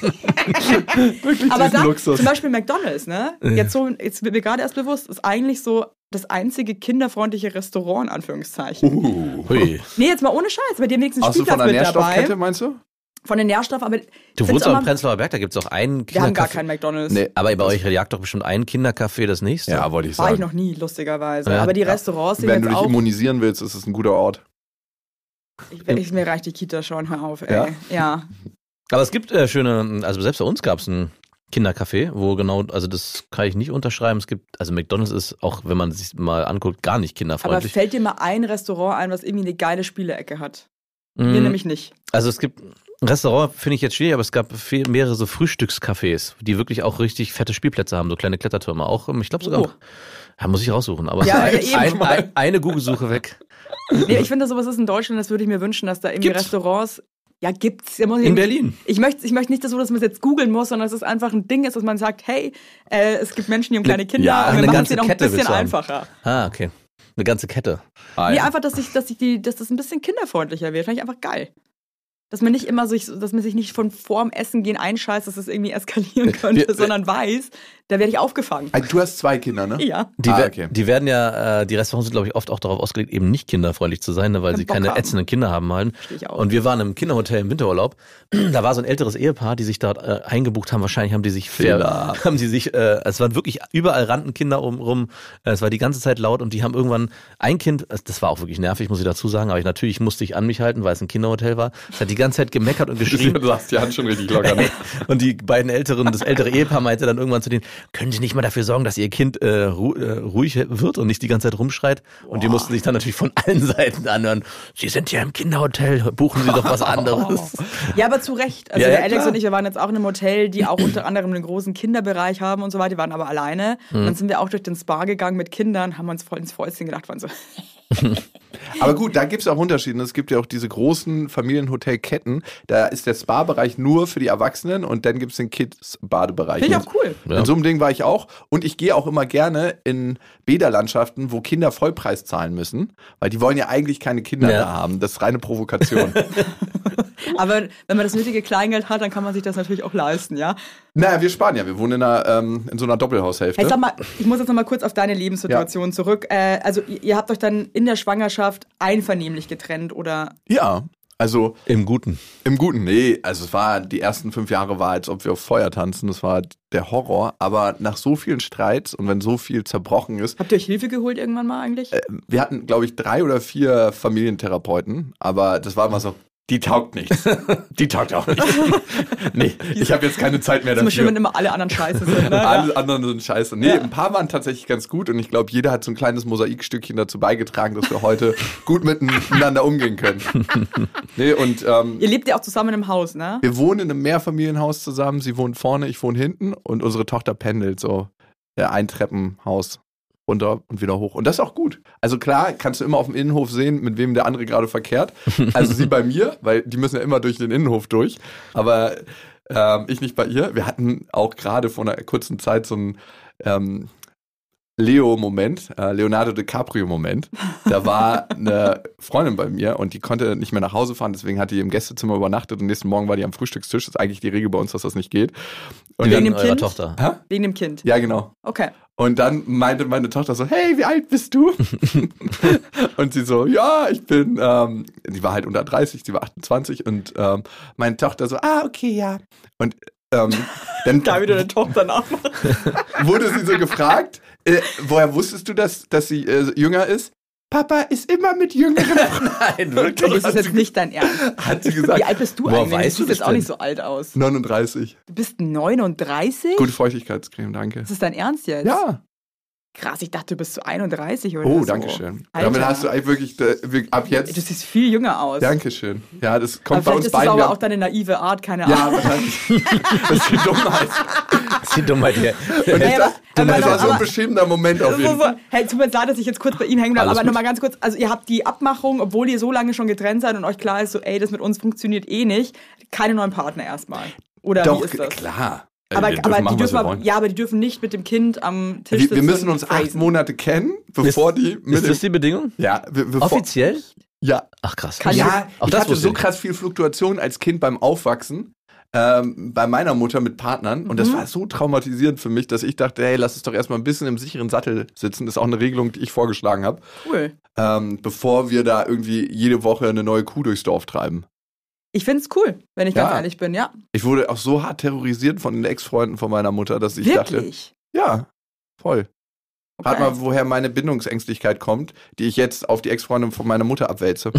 Wirklich Aber diesen da, Luxus. zum Beispiel McDonald's, ne? Jetzt wird mir gerade erst bewusst, ist eigentlich so das einzige kinderfreundliche Restaurant, in Anführungszeichen. hui. Nee, jetzt mal ohne Scheiß, bei dir wenigstens Hast du Spielplatz von der mit Nährstoffkette, dabei. meinst du? Von den Nährstoffen, aber... Du find's wohnst auch immer- im Prenzlauer Berg, da gibt es auch einen Wir haben gar Kindercafé. keinen McDonald's. Nee. Aber bei euch jagt doch bestimmt ein Kindercafé das nächste. Ja, wollte ich War ich sagen. noch nie, lustigerweise. Ja. Aber die Restaurants sind Wenn du jetzt dich auch... immunisieren willst, ist es ein guter Ort. Mir reicht die Kita schon, hör auf, ey. Ja? Ja. Aber es gibt schöne, also selbst bei uns gab es ein Kindercafé, wo genau, also das kann ich nicht unterschreiben. Es gibt, also McDonald's ist auch, wenn man sich mal anguckt, gar nicht Aber kinderfreundlich. fällt dir mal ein Restaurant ein, was irgendwie eine geile Spielecke hat? Mir Mm, nämlich nicht. Also es gibt ein Restaurant, finde ich jetzt schwierig, aber es gab mehrere so Frühstückscafés, die wirklich auch richtig fette Spielplätze haben, so kleine Klettertürme. Auch, ich glaube sogar, Oh. ja, muss ich raussuchen, aber Ja, eben. eine Google-Suche weg. Nee, ich finde, sowas ist in Deutschland, das würde ich mir wünschen, dass da irgendwie Gibt's. Restaurants... Ja, gibt's. Da muss ich In nicht- Berlin. Ich möchte nicht, dass man es jetzt googeln muss, sondern dass es einfach ein Ding ist, dass man sagt, hey, es gibt Menschen, die haben kleine Kinder Ja, und eine wir machen es ganze denen auch ein Kette bisschen willst du haben. einfacher. Ah, okay. Eine ganze Kette. Nee, einfach, dass das ein bisschen kinderfreundlicher wird. Finde ich einfach geil. Dass man nicht immer dass man sich nicht von vorm Essen gehen einscheißt, dass es irgendwie eskalieren könnte, sondern weiß, da werde ich aufgefangen. Du hast 2 Kinder, ne? Ja. Die werden ja, die Restaurants sind, glaube ich, oft auch darauf ausgelegt, eben nicht kinderfreundlich zu sein, ne, weil Keinen sie Bock keine haben. ätzenden Kinder haben wollen. Verstehe ich auch. Und wir waren im Kinderhotel im Winterurlaub. Da war so ein älteres Ehepaar, die sich dort eingebucht haben. Wahrscheinlich haben die sich es waren wirklich, überall rannten Kinder rum. Es war die ganze Zeit laut und die haben irgendwann ein Kind, das war auch wirklich nervig, muss ich dazu sagen, aber natürlich musste ich an mich halten, weil es ein Kinderhotel war. Es hat die ganze Zeit gemeckert und geschrien. Du sagst die Hand schon richtig locker, ne? Und die beiden das ältere Ehepaar meinte dann irgendwann zu denen, können Sie nicht mal dafür sorgen, dass Ihr Kind ruhig wird und nicht die ganze Zeit rumschreit? Und die mussten sich dann natürlich von allen Seiten anhören, Sie sind ja im Kinderhotel, buchen Sie doch was anderes. Ja, aber zu Recht. Also Ja, der ja, Alex klar. und ich, wir waren jetzt auch in einem Hotel, die auch unter anderem einen großen Kinderbereich haben und so weiter. Die waren aber alleine. Und dann sind wir auch durch den Spa gegangen mit Kindern, haben uns voll ins Fäustchen gedacht, waren so... Aber gut, da gibt es auch Unterschiede. Es gibt ja auch diese großen Familienhotelketten. Da ist der Spa-Bereich nur für die Erwachsenen und dann gibt es den Kids-Badebereich. Finde ich auch cool. Ja. In so einem Ding war ich auch. Und ich gehe auch immer gerne in Bäderlandschaften, wo Kinder Vollpreis zahlen müssen, weil die wollen ja eigentlich keine Kinder Ja. da haben. Das ist reine Provokation. Aber wenn man das nötige Kleingeld hat, dann kann man sich das natürlich auch leisten, ja? Naja, wir sparen ja. Wir wohnen in so einer Doppelhaushälfte. Hey, sag mal, ich muss jetzt noch mal kurz auf deine Lebenssituation zurück. Also ihr habt euch dann in der Schwangerschaft einvernehmlich getrennt, oder? Ja, Also Im Guten. im Guten, nee, also es war, die ersten 5 Jahre war, als ob wir auf Feuer tanzen, das war der Horror, aber nach so vielen Streits und wenn so viel zerbrochen ist, Habt ihr euch Hilfe geholt irgendwann mal eigentlich? wir hatten, glaube ich, 3 oder 4 Familientherapeuten, aber das war immer so, die taugt nichts. Die taugt auch nicht. Nee, ich habe jetzt keine Zeit mehr Das ist immer schön, dafür. wenn immer alle anderen scheiße sind. Ne? Alle anderen sind scheiße. Nee, ein paar waren tatsächlich ganz gut und ich glaube, jeder hat so ein kleines Mosaikstückchen dazu beigetragen, dass wir heute gut miteinander umgehen können. Nee, und Ihr lebt ja auch zusammen im Haus, ne? wir wohnen in einem Mehrfamilienhaus zusammen. Sie wohnt vorne, ich wohne hinten und unsere Tochter pendelt so ein Treppenhaus runter und wieder hoch. Und das ist auch gut. Also klar, kannst du immer auf dem Innenhof sehen, mit wem der andere gerade verkehrt. Also sie bei mir, weil die müssen ja immer durch den Innenhof durch. Aber ich nicht bei ihr. Wir hatten auch gerade vor einer kurzen Zeit so einen Leo-Moment, Leonardo DiCaprio-Moment. Da war eine Freundin bei mir und die konnte nicht mehr nach Hause fahren, deswegen hat die im Gästezimmer übernachtet und nächsten Morgen war die am Frühstückstisch. Das ist eigentlich die Regel bei uns, dass das nicht geht. Und Wegen dann, dem eurer Kind? Tochter. Hä? Wegen dem Kind. Ja, genau. Okay. Und dann meinte meine Tochter so, hey, wie alt bist du? Und sie so, ja, ich bin, die war halt unter 30, sie war 28 und meine Tochter so, okay, ja. Und dann Da wieder eine Tochter nachmachen. wurde sie so gefragt, woher wusstest du, dass sie jünger ist? Papa ist immer mit Jüngeren. Nein, wirklich. Das ist jetzt nicht dein Ernst. Hat sie gesagt. Wie alt bist du Woher eigentlich? weißt Du du siehst das jetzt auch denn? nicht so alt aus. 39. Du bist 39? Gute Feuchtigkeitscreme, danke. Das ist dein Ernst jetzt? Ja. Krass, ich dachte, du bist so 31 oder Oh, so. danke schön. Alter. Damit hast du eigentlich wirklich ab Du jetzt. siehst viel jünger aus. Dankeschön. Ja, das kommt Aber bei uns vielleicht ist das beiden. aber ja, auch deine naive Art, keine Ahnung. ja, wahrscheinlich. Das ist die Dummheit. Das ist die Dummheit hier. Und Hey, das war so ein aber- beschämender Moment auf So, jeden so. Fall. Hey, tut mir jetzt leid, dass ich jetzt kurz bei Ihnen hängen bleibe, Alles aber gut. nochmal ganz kurz. Also ihr habt die Abmachung, obwohl ihr so lange schon getrennt seid und euch klar ist, so ey, das mit uns funktioniert eh nicht, keine neuen Partner erstmal. Oder Doch, wie ist das? klar. Aber, Wir dürfen aber, machen, die was wir dürfen, wollen. ja, aber die dürfen nicht mit dem Kind am Tisch Wir sitzen. müssen uns und 8 eisen. Monate kennen, bevor die mit Ist das die Bedingung? ja, Offiziell? ja. Ach krass. Kann Ja, Auch ich das hatte wusste so ich nicht. krass viel Fluktuation als Kind beim Aufwachsen. Bei meiner Mutter mit Partnern und das war so traumatisierend für mich, dass ich dachte, hey, lass es doch erstmal ein bisschen im sicheren Sattel sitzen. Das ist auch eine Regelung, die ich vorgeschlagen habe, Cool. bevor wir da irgendwie jede Woche eine neue Kuh durchs Dorf treiben. Ich find's cool, wenn ich ganz Ja. ehrlich bin, ja. Ich wurde auch so hart terrorisiert von den Ex-Freunden von meiner Mutter, dass ich dachte, Wirklich? ja, voll. Okay. Rat mal, woher meine Bindungsängstlichkeit kommt, die ich jetzt auf die Ex-Freundin von meiner Mutter abwälze.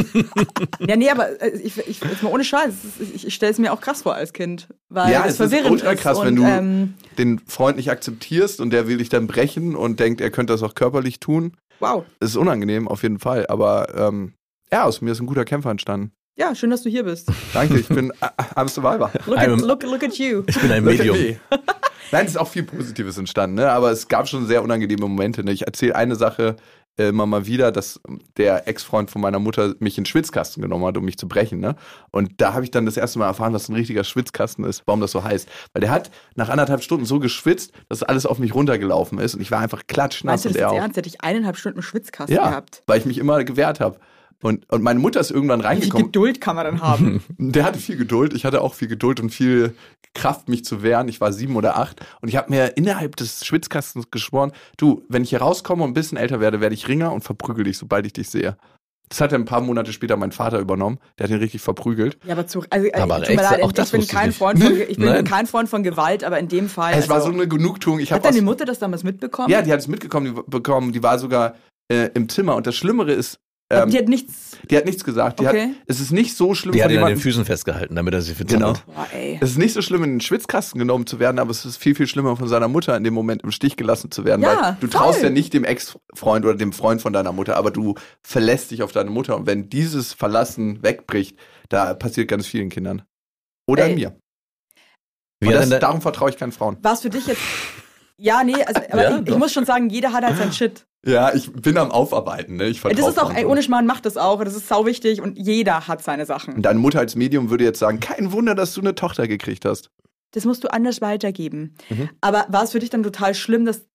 Ja, nee, aber ich jetzt mal ohne Scheiß, ich stelle es mir auch krass vor als Kind, weil Ja, es es ist verwirrend ultra krass, ist wenn und, du den Freund nicht akzeptierst und der will dich dann brechen und denkt, er könnte das auch körperlich tun. wow. Es ist unangenehm, auf jeden Fall. Aber ja, aus mir ist ein guter Kämpfer entstanden. Ja, schön, dass du hier bist. Danke, ich bin I'm a Survivor. Look at you. Ich bin ein Look at Medium. me. Nein, es ist auch viel Positives entstanden, ne? Aber es gab schon sehr unangenehme Momente. Ne? Ich erzähle eine Sache immer mal wieder, dass der Ex-Freund von meiner Mutter mich in den Schwitzkasten genommen hat, um mich zu brechen. Ne? Und da habe ich dann das erste Mal erfahren, was ein richtiger Schwitzkasten ist, warum das so heißt. Weil der hat nach 1,5 Stunden so geschwitzt, dass alles auf mich runtergelaufen ist und ich war einfach klatschnass Meinst du das und er jetzt auch. ernst? Hätte ich 1,5 Stunden im Schwitzkasten Ja, gehabt. weil ich mich immer gewehrt habe. Und meine Mutter ist irgendwann Wie viel reingekommen. Geduld kann man dann haben? Der hatte viel Geduld. Ich hatte auch viel Geduld und viel Kraft, mich zu wehren. Ich war 7 oder 8 und ich habe mir innerhalb des Schwitzkastens geschworen, du, wenn ich hier rauskomme und ein bisschen älter werde, werde ich Ringer und verprügel dich, sobald ich dich sehe. Das hat ein paar Monate später mein Vater übernommen. Der hat ihn richtig verprügelt. Ja, aber Aber tut mir echt, leid, auch das ich bin wusste ich kein nicht. Freund von, Nein. kein Freund von Gewalt, aber in dem Fall. Es war also, so eine Genugtuung. Ich hat habe deine Mutter das damals mitbekommen? ja, die hat es mitbekommen. Die war sogar im Zimmer. Und das Schlimmere ist, Aber die hat nichts. die hat nichts gesagt. Okay. Es ist nicht so schlimm Die von hat ihn an den jemandem. Füßen festgehalten, damit er sich Genau. verzappelt. Boah, ey. Es ist nicht so schlimm, in den Schwitzkasten genommen zu werden, aber es ist viel, viel schlimmer, von seiner Mutter in dem Moment im Stich gelassen zu werden. Ja, weil du traust voll. ja nicht dem Ex-Freund oder dem Freund von deiner Mutter, aber du verlässt dich auf deine Mutter. Und wenn dieses Verlassen wegbricht, da passiert ganz vielen Kindern. Oder Ey. mir. Wie Und hat denn der- darum vertraue ich keinen Frauen. War es für dich jetzt. Ja, nee, also, aber Ja, ich doch. muss schon sagen, jeder hat halt sein Shit. Ja, ich bin am Aufarbeiten. Ne? Ich vertraue Das ist auch, Frauen ey, schon. ohne Schmarrn macht das auch. Das ist sau wichtig und jeder hat seine Sachen. Und deine Mutter als Medium würde jetzt sagen, kein Wunder, dass du eine Tochter gekriegt hast. Das musst du anders weitergeben. Mhm. Aber war es für dich dann total schlimm, dass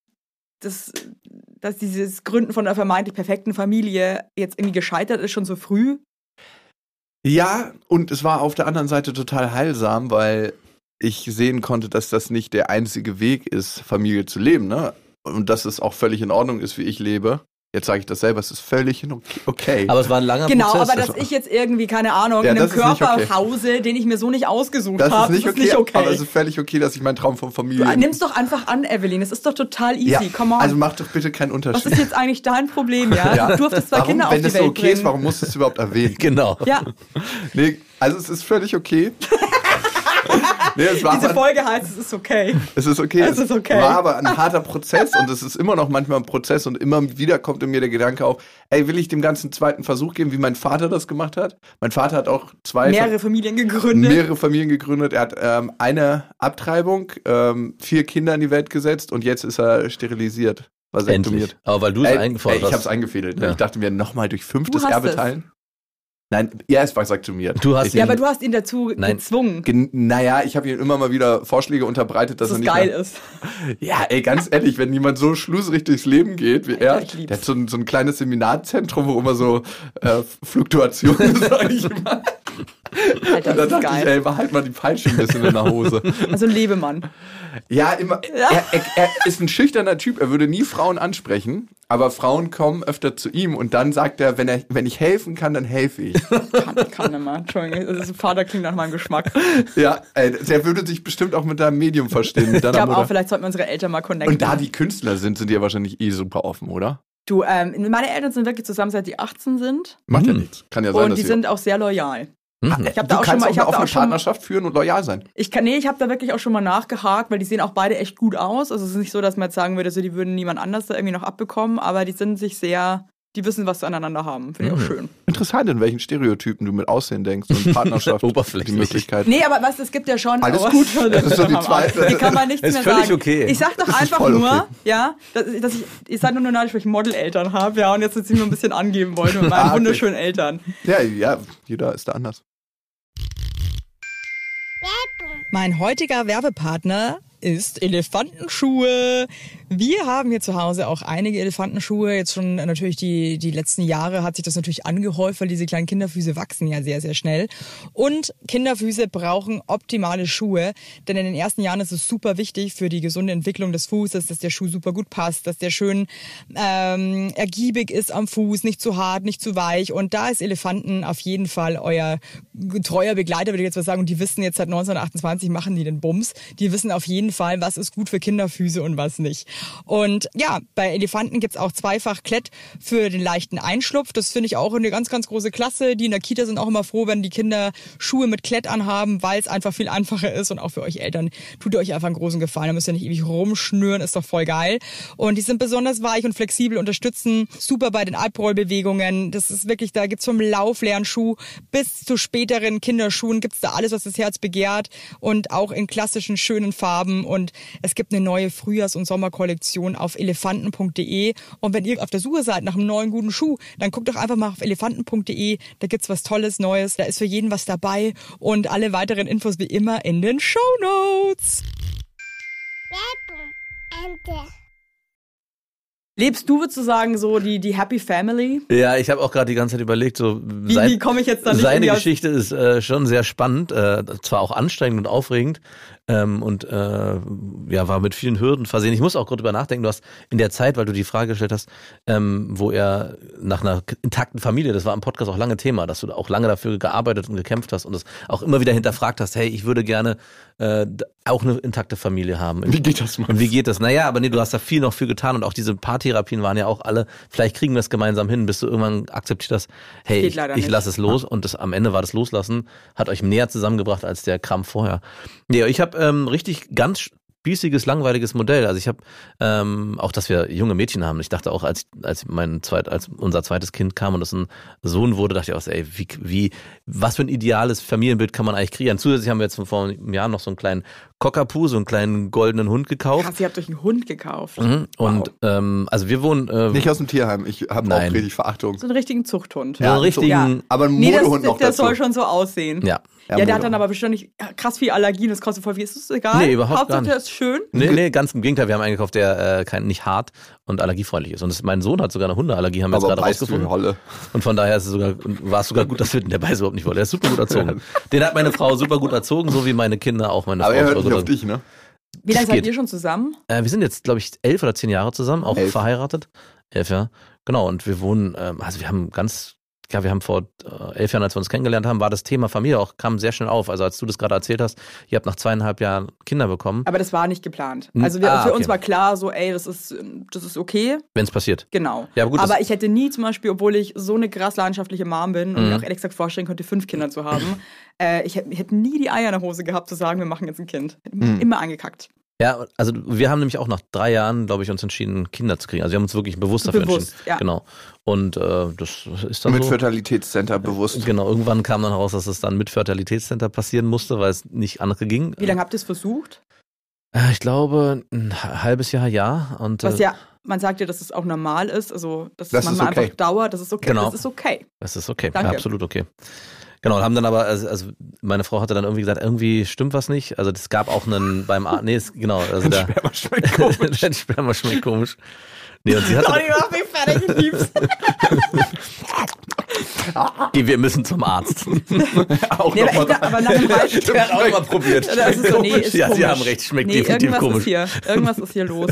dieses Gründen von einer vermeintlich perfekten Familie jetzt irgendwie gescheitert ist, schon so früh? Ja, und es war auf der anderen Seite total heilsam, weil ich sehen konnte, dass das nicht der einzige Weg ist, Familie zu leben, ne? Und dass es auch völlig in Ordnung ist, wie ich lebe. Jetzt sage ich das selber, es ist völlig okay. Aber es war ein langer Genau, Prozess. aber dass ich jetzt irgendwie, keine Ahnung, Ja, in einem das ist nicht Körper okay. hause, den ich mir so nicht ausgesucht das habe, ist nicht okay, aber es ist völlig okay, dass ich meinen Traum von Familie... Nimm's doch einfach an, Evelyn. Es ist doch total easy. ja, Come on. also mach doch bitte keinen Was Unterschied. ist jetzt eigentlich dein Problem, ja? Ja. Du durftest 2 Warum, Kinder auf wenn die das Welt so okay bringen. ist, warum musst du es überhaupt erwähnen? Genau. Ja, Nee, also es ist völlig okay. Nee, es war diese aber, Folge heißt, es ist okay. es ist okay. Es ist okay. War aber ein harter Prozess und es ist immer noch manchmal ein Prozess und immer wieder kommt in mir der Gedanke auf, ey, will ich dem ganzen einen zweiten Versuch geben, wie mein Vater das gemacht hat? Mein Vater hat auch Mehrere Familien gegründet. mehrere Familien gegründet. Er hat eine Abtreibung, 4 Kinder in die Welt gesetzt und jetzt ist er sterilisiert. Endlich. Aber weil du es eingefordert ich hast. hab's eingefädelt. Ja. Ich dachte mir, nochmal durch 5 Du das hast Erbe es. teilen. Nein, er ist gesagt zu mir. Du hast Ja, ihn- aber du hast ihn dazu Nein. gezwungen, Naja, ich habe ihm immer mal wieder Vorschläge unterbreitet, dass dass er es nicht geil mehr, ist. Ja, ey, ganz ehrlich, wenn jemand so schlussrig durchs Leben geht wie er, ich lieb's. der hat so ein kleines Seminarzentrum, wo immer so Fluktuationen, sag ich immer. Alter, Und da das ist dachte ich, geil. ey, behalt mal die Peitsche ein bisschen in der Hose. Also ein Lebemann. Ja, immer. Er ist ein schüchterner Typ. Er würde nie Frauen ansprechen, aber Frauen kommen öfter zu ihm und dann sagt er, wenn ich helfen kann, dann helfe ich. Kann immer. Entschuldigung, das Vater klingt nach meinem Geschmack. Ja, der würde sich bestimmt auch mit deinem Medium verstehen. Mit Ich deiner glaube Mutter. auch, vielleicht sollten wir unsere Eltern mal connecten. Und da die Künstler sind die ja wahrscheinlich eh super offen, oder? Du, meine Eltern sind wirklich zusammen, seit die 18 sind. Macht ja nichts. Kann ja sein, Und dass die sie sind auch sehr loyal. Mhm. Ich habe du da auch schon kannst mal, auch ich eine habe da offene auch schon, Partnerschaft führen und loyal sein. ich habe da wirklich auch schon mal nachgehakt, weil die sehen auch beide echt gut aus. Also es ist nicht so, dass man jetzt sagen würde, so, die würden niemand anders da irgendwie noch abbekommen, aber die sind sich sehr, die wissen, was sie aneinander haben. Finde ich auch schön. Interessant, in welchen Stereotypen du mit Aussehen denkst und Partnerschaft, die Oberflächlich. Möglichkeit. Nee, aber was, es gibt ja schon. Alles oh, gut. was- Das ist so die zweite. Hier kann man nichts Ist mehr völlig sagen. okay. Ich sag doch Das ist einfach voll nur, okay. ja, dass ich sag nur neulich, weil ich Modeleltern habe, ja, und jetzt ich nur ein bisschen angeben wollte mit meinen Okay. wunderschönen Eltern. Ja, jeder ist da anders. Mein heutiger Werbepartner ist Elefantenschuhe. Wir haben hier zu Hause auch einige Elefantenschuhe. Jetzt schon natürlich die letzten Jahre hat sich das natürlich angehäuft, weil diese kleinen Kinderfüße wachsen ja sehr, sehr schnell. Und Kinderfüße brauchen optimale Schuhe, denn in den ersten Jahren ist es super wichtig für die gesunde Entwicklung des Fußes, dass der Schuh super gut passt, dass der schön ergiebig ist am Fuß, nicht zu hart, nicht zu weich. Und da ist Elefanten auf jeden Fall euer treuer Begleiter, würde ich jetzt mal sagen. Und die wissen jetzt seit 1928, machen die den Bums. Die wissen auf jeden Fall, was ist gut für Kinderfüße und was nicht. Und ja, bei Elefanten gibt's auch zweifach Klett für den leichten Einschlupf. Das finde ich auch eine ganz, ganz große Klasse. Die in der Kita sind auch immer froh, wenn die Kinder Schuhe mit Klett anhaben, weil es einfach viel einfacher ist. Und auch für euch Eltern tut ihr euch einfach einen großen Gefallen. Da müsst ihr nicht ewig rumschnüren, ist doch voll geil. Und die sind besonders weich und flexibel, unterstützen super bei den Albrollbewegungen. Das ist wirklich, da gibt's vom Lauflernschuh bis zu späteren Kinderschuhen gibt's da alles, was das Herz begehrt. Und auch in klassischen, schönen Farben. Und es gibt eine neue Frühjahrs- und Sommerkollektion auf elefanten.de. Und wenn ihr auf der Suche seid nach einem neuen guten Schuh, dann guckt doch einfach mal auf elefanten.de. Da gibt's was Tolles, Neues. Da ist für jeden was dabei. Und alle weiteren Infos wie immer in den Shownotes. Ente. Lebst du, würdest du sagen, so die Happy Family? Ja, ich habe auch gerade die ganze Zeit überlegt, so Wie komme ich jetzt da nicht seine irgendwie aus- Geschichte ist schon sehr spannend, zwar auch anstrengend und aufregend und war mit vielen Hürden versehen. Ich muss auch gerade drüber nachdenken, du hast in der Zeit, weil du die Frage gestellt hast, wo er nach einer intakten Familie, das war im Podcast auch lange Thema, dass du da auch lange dafür gearbeitet und gekämpft hast und das auch immer wieder hinterfragt hast, hey, ich würde gerne auch eine intakte Familie haben. Wie geht das, Max? Und wie geht das? Naja, aber nee, du hast da viel noch für getan und auch diese Paartherapien waren ja auch alle, vielleicht kriegen wir es gemeinsam hin, bis du irgendwann akzeptiert hast, hey, Geht ich leider lasse nicht. es los und am Ende war das Loslassen, hat euch näher zusammengebracht als der Krampf vorher. Nee, ich habe richtig ganz spießiges, langweiliges Modell. Also ich habe auch, dass wir junge Mädchen haben. Ich dachte auch, als unser zweites Kind kam und es ein Sohn wurde, dachte ich auch, ey, was für ein ideales Familienbild kann man eigentlich kreieren? Zusätzlich haben wir jetzt vor einem Jahr noch so einen kleinen Cockapoo, so einen kleinen goldenen Hund gekauft. Krass, ihr habt euch einen Hund gekauft. Mhm. Und also wir wohnen Nicht aus dem Tierheim. Ich habe auch Nein. richtig Verachtung. So einen richtigen Zuchthund. so einen richtigen, Ja. Aber ein Nee, Modehund noch der dazu. soll schon so aussehen. ja. Ja, der hat Modehund. dann aber bestimmt nicht krass viel Allergien, das kostet voll viel. Ist das egal? Nee, überhaupt Hauptsache, gar nicht. der ist schön. Nee, ganz im Gegenteil. Wir haben einen gekauft, der nicht hart und allergiefreundlich ist. Und mein Sohn hat sogar eine Hundeallergie, haben wir jetzt Aber gerade weißt du, rausgefunden. Holle. Und von daher war es sogar gut, dass wir der Beiß überhaupt nicht wollte. Der ist super gut erzogen. Den hat meine Frau super gut erzogen, so wie meine Kinder auch meine Aber Frau er hört super nicht gut auf dich, ne? Wie lange Das seid geht. ihr schon zusammen? Wir sind jetzt, glaube ich, 11 oder 10 Jahre zusammen, auch 11. verheiratet. 11, ja. Genau, und wir wohnen, also wir haben vor 11 Jahren, als wir uns kennengelernt haben, war das Thema Familie auch, kam sehr schnell auf. Also als du das gerade erzählt hast, ihr habt nach 2,5 Jahren Kinder bekommen. Aber das war nicht geplant. Also für uns war klar so, ey, das ist okay. Wenn es passiert. Genau. Ja, aber gut, aber ich hätte nie zum Beispiel, obwohl ich so eine krass leidenschaftliche Mom bin und mir auch ehrlich gesagt vorstellen könnte, 5 Kinder zu haben, ich hätte nie die Eier in der Hose gehabt, zu sagen, wir machen jetzt ein Kind. Immer angekackt. Ja, also wir haben nämlich auch nach 3 Jahren, glaube ich, uns entschieden, Kinder zu kriegen. Also wir haben uns wirklich bewusst dafür entschieden. Ja. Genau. Und das ist dann Mit so. Fertilitätscenter bewusst. Genau, irgendwann kam dann raus, dass es dann mit Fertilitätscenter passieren musste, weil es nicht andere ging. Wie lange habt ihr es versucht? Ich glaube, ein halbes Jahr. Und, Was ja, man sagt ja, dass es auch normal ist, also dass Das es manchmal ist okay. einfach dauert, das ist okay. Genau. Das ist okay. Das ist okay, Danke. Ja, absolut okay. Genau, haben dann aber, also meine Frau hatte dann irgendwie gesagt, irgendwie stimmt was nicht. Also das gab auch einen beim Arzt, genau. Also der Sperma schmeckt komisch. Der Sperma schmeckt komisch. Nee, und sie hatte, Donny, mach mich fertig, ich lieb's. wir müssen zum Arzt. Auch Nee, noch mal aber nach einem halben Der hat auch mal probiert. Das ist so, nee, ist Ja, Sie komisch. haben recht, schmeckt definitiv komisch. Irgendwas ist hier los.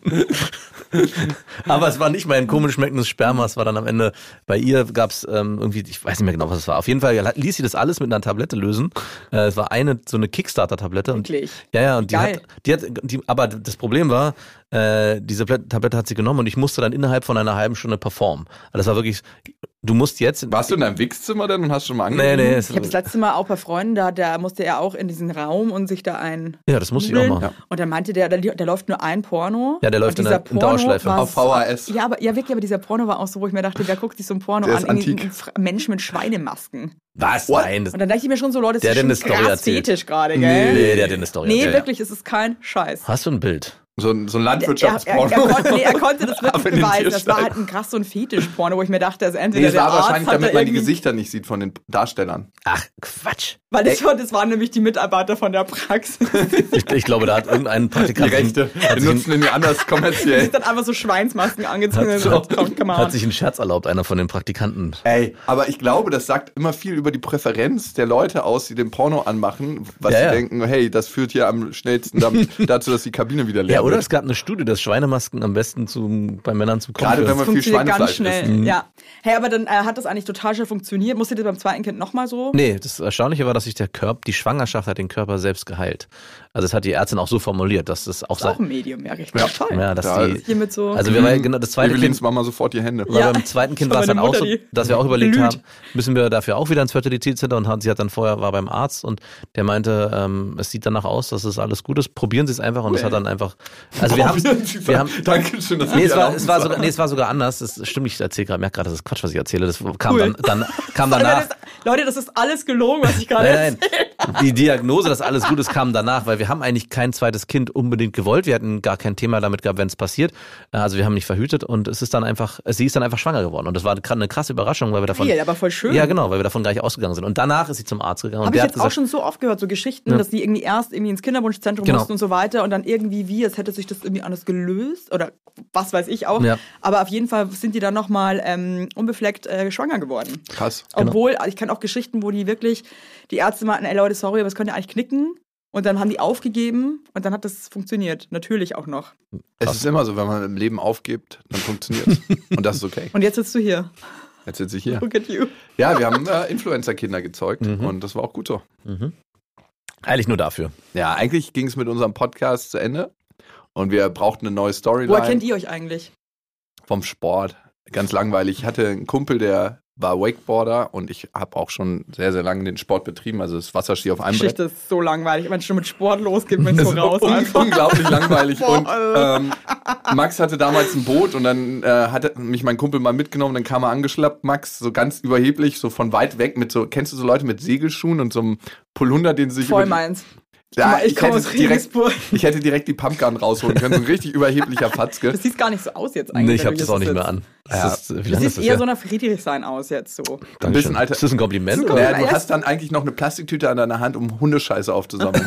Aber es war nicht mein komisch schmeckendes Sperma, es war dann am Ende, bei ihr gab es irgendwie, ich weiß nicht mehr genau, was es war. Auf jeden Fall ließ sie das alles mit einer Tablette lösen. Es war so eine Kickstarter-Tablette. Wirklich? Ja, und Geil. aber das Problem war, diese Tablette hat sie genommen und ich musste dann innerhalb von einer halben Stunde performen. Also das war wirklich, du musst jetzt... Warst du in deinem Wichszimmer denn und hast schon mal angefangen? Nee. Ich habe das letzte Mal auch bei Freunden, da musste er auch in diesen Raum und sich da Ja, das musste ich auch machen. Ja. Und dann meinte der läuft nur ein Porno. Ja, der läuft und in der dieser Porno Dauerschleife. war Auf VHS. Ja, wirklich, aber dieser Porno war auch so, wo ich mir dachte, wer guckt sich so ein Porno Der an? ist antik. Ein Mensch mit Schweinemasken. Was? What? Nein. Und dann dachte ich mir schon so, Leute, das Der hat ist dir schon eine Story krass erzählt. Fetisch gerade, gell? Nee, der hat dir eine Story Nee, erzählt. wirklich, es ist kein Scheiß. Hast du ein Bild? So ein Landwirtschaftsporno. Er konnte das Aber wirklich in den beweisen. Das war Tierstall. halt ein krass so ein Fetischporno, wo ich mir dachte, also entweder Nee, es der war Arzt wahrscheinlich, hat damit da man die irgendwie- Gesichter nicht sieht von den Darstellern. Ach, Quatsch. Weil das waren nämlich die Mitarbeiter von der Praxis. Ich glaube, da hat irgendein Die Praktikant... Rechte. Wir nutzen den ja anders Die kommerziell. sind dann einfach so Schweinsmasken angezogen und Hat- komm, come on. Hat sich einen Scherz erlaubt, einer von den Praktikanten. Ey, aber ich glaube, das sagt immer viel über die Präferenz der Leute aus, die den Porno anmachen, was Ja, sie ja. denken, hey, das führt hier am schnellsten dazu, dass die Kabine wieder leer Ja, oder wird. es gab eine Studie, dass Schweinemasken am besten bei Männern zum Kommen Gerade wenn führen. man viel Funktioniert ganz Schweinefleisch schnell, isst. ja. Hey, aber dann hat das eigentlich total schnell funktioniert. Musste das beim zweiten Kind nochmal so? Nee, das Erstaunliche war, dass sich die Schwangerschaft hat den Körper selbst geheilt. Also das hat die Ärztin auch so formuliert, dass das auch Das ist auch ein Medium, ja, richtig toll. ja, dass Da- die, Hier mit so... also wir waren genau das zweite Evelins Kind, Mama sofort die Hände. weil Ja. beim zweiten Kind Das war es war dann meine auch so, Mutter, die dass wir auch überlegt glüht. haben, müssen wir dafür auch wieder ins Fertilitätscenter und sie hat dann war beim Arzt und der meinte, es sieht danach aus, dass es alles gut ist. Probieren Sie es einfach und es hat dann einfach, also wir haben Dankeschön, dass Nee, Sie erlauben sagen. es war sogar anders. Das stimmt, ich merke gerade, das ist Quatsch, was ich erzähle. Das kam Cool. dann kam danach. Leute, das ist alles gelogen, was ich gerade Nein, die Diagnose, dass alles gut ist, kam danach, weil wir haben eigentlich kein zweites Kind unbedingt gewollt. Wir hatten gar kein Thema damit gehabt, wenn es passiert. Also wir haben nicht verhütet und sie ist dann einfach schwanger geworden. Und das war eine krasse Überraschung, weil wir davon. Geil, aber voll schön. Ja, genau, weil wir davon gar nicht ausgegangen sind. Und danach ist sie zum Arzt gegangen. Und Habe ich der hat jetzt auch gesagt, schon so oft gehört, so Geschichten, dass die irgendwie erst ins Kinderwunschzentrum Genau. mussten und so weiter und dann irgendwie es hätte sich das irgendwie anders gelöst oder was weiß ich auch. Ja. Aber auf jeden Fall sind die dann nochmal unbefleckt schwanger geworden. Krass. Genau. Obwohl, ich kenne auch Geschichten, wo die wirklich, die Ärzte meinten, ey Leute, sorry, aber das könnt ihr eigentlich knicken. Und dann haben die aufgegeben und dann hat das funktioniert. Natürlich auch noch. Es ist immer so, wenn man im Leben aufgibt, dann funktioniert es. Und das ist okay. Und jetzt sitzt du hier. Jetzt sitze ich hier. Look at you. Ja, wir haben Influencer-Kinder gezeugt und das war auch gut so. eigentlich nur dafür. Ja, eigentlich ging es mit unserem Podcast zu Ende und wir brauchten eine neue Storyline Woher kennt ihr euch eigentlich? vom Sport. Ganz langweilig. Ich hatte einen Kumpel, der war Wakeboarder und ich habe auch schon sehr, sehr lange den Sport betrieben, also das Wasserski auf einem Brett. Geschichte ist so langweilig. Wenn es schon mit Sport losgeht, bin ich so raus. einfach. Unglaublich langweilig. Boah, Und Max hatte damals ein Boot und dann hat mich mein Kumpel mal mitgenommen, dann kam er angeschlappt, Max, so ganz überheblich, so von weit weg mit so, kennst du so Leute mit Segelschuhen und so einem Polunder, den sie sich Voll über die- meins. Ja, Ich komme aus Regensburg. ich hätte direkt die Pumpgun rausholen können, so ein richtig überheblicher Fatzke. Das sieht gar nicht so aus jetzt Nee, eigentlich. ich habe das auch nicht mehr an. an. Ja. Wie Du lange ist siehst das eher her? so nach Friedrichshain aus jetzt so. Ein bisschen Dankeschön. alter. Ist das ein Kompliment? So, oder? Naja, du Ja, hast dann eigentlich noch eine Plastiktüte an deiner Hand, um Hundescheiße aufzusammeln.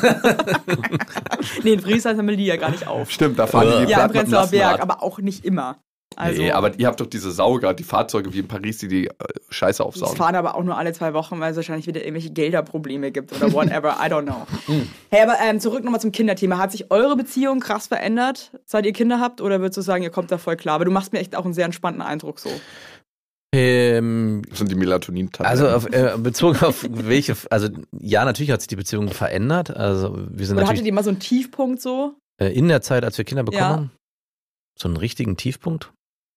Nee, in Friedrichshain sammeln die ja gar nicht auf. Stimmt, da fahren die Ja, die Ja, im Platten mit dem Prenzlauer Berg, Lastenrad. aber auch nicht immer. Also, Nee, aber ihr habt doch diese Sauger, die Fahrzeuge wie in Paris, die Scheiße die aufsaugen. fahren aber auch nur alle 2 Wochen, weil es wahrscheinlich wieder irgendwelche Gelderprobleme gibt oder whatever, I don't know. Hey, aber zurück nochmal zum Kinderthema. Hat sich eure Beziehung krass verändert, seit ihr Kinder habt, oder würdest du sagen, ihr kommt da voll klar? Aber du machst mir echt auch einen sehr entspannten Eindruck so. Das sind die Melatonin-Tabletten. Also bezogen auf welche, also ja, natürlich hat sich die Beziehung verändert. Also wir sind Oder hattet natürlich ihr mal so einen Tiefpunkt so? in der Zeit, als wir Kinder bekommen Ja. haben, so einen richtigen Tiefpunkt.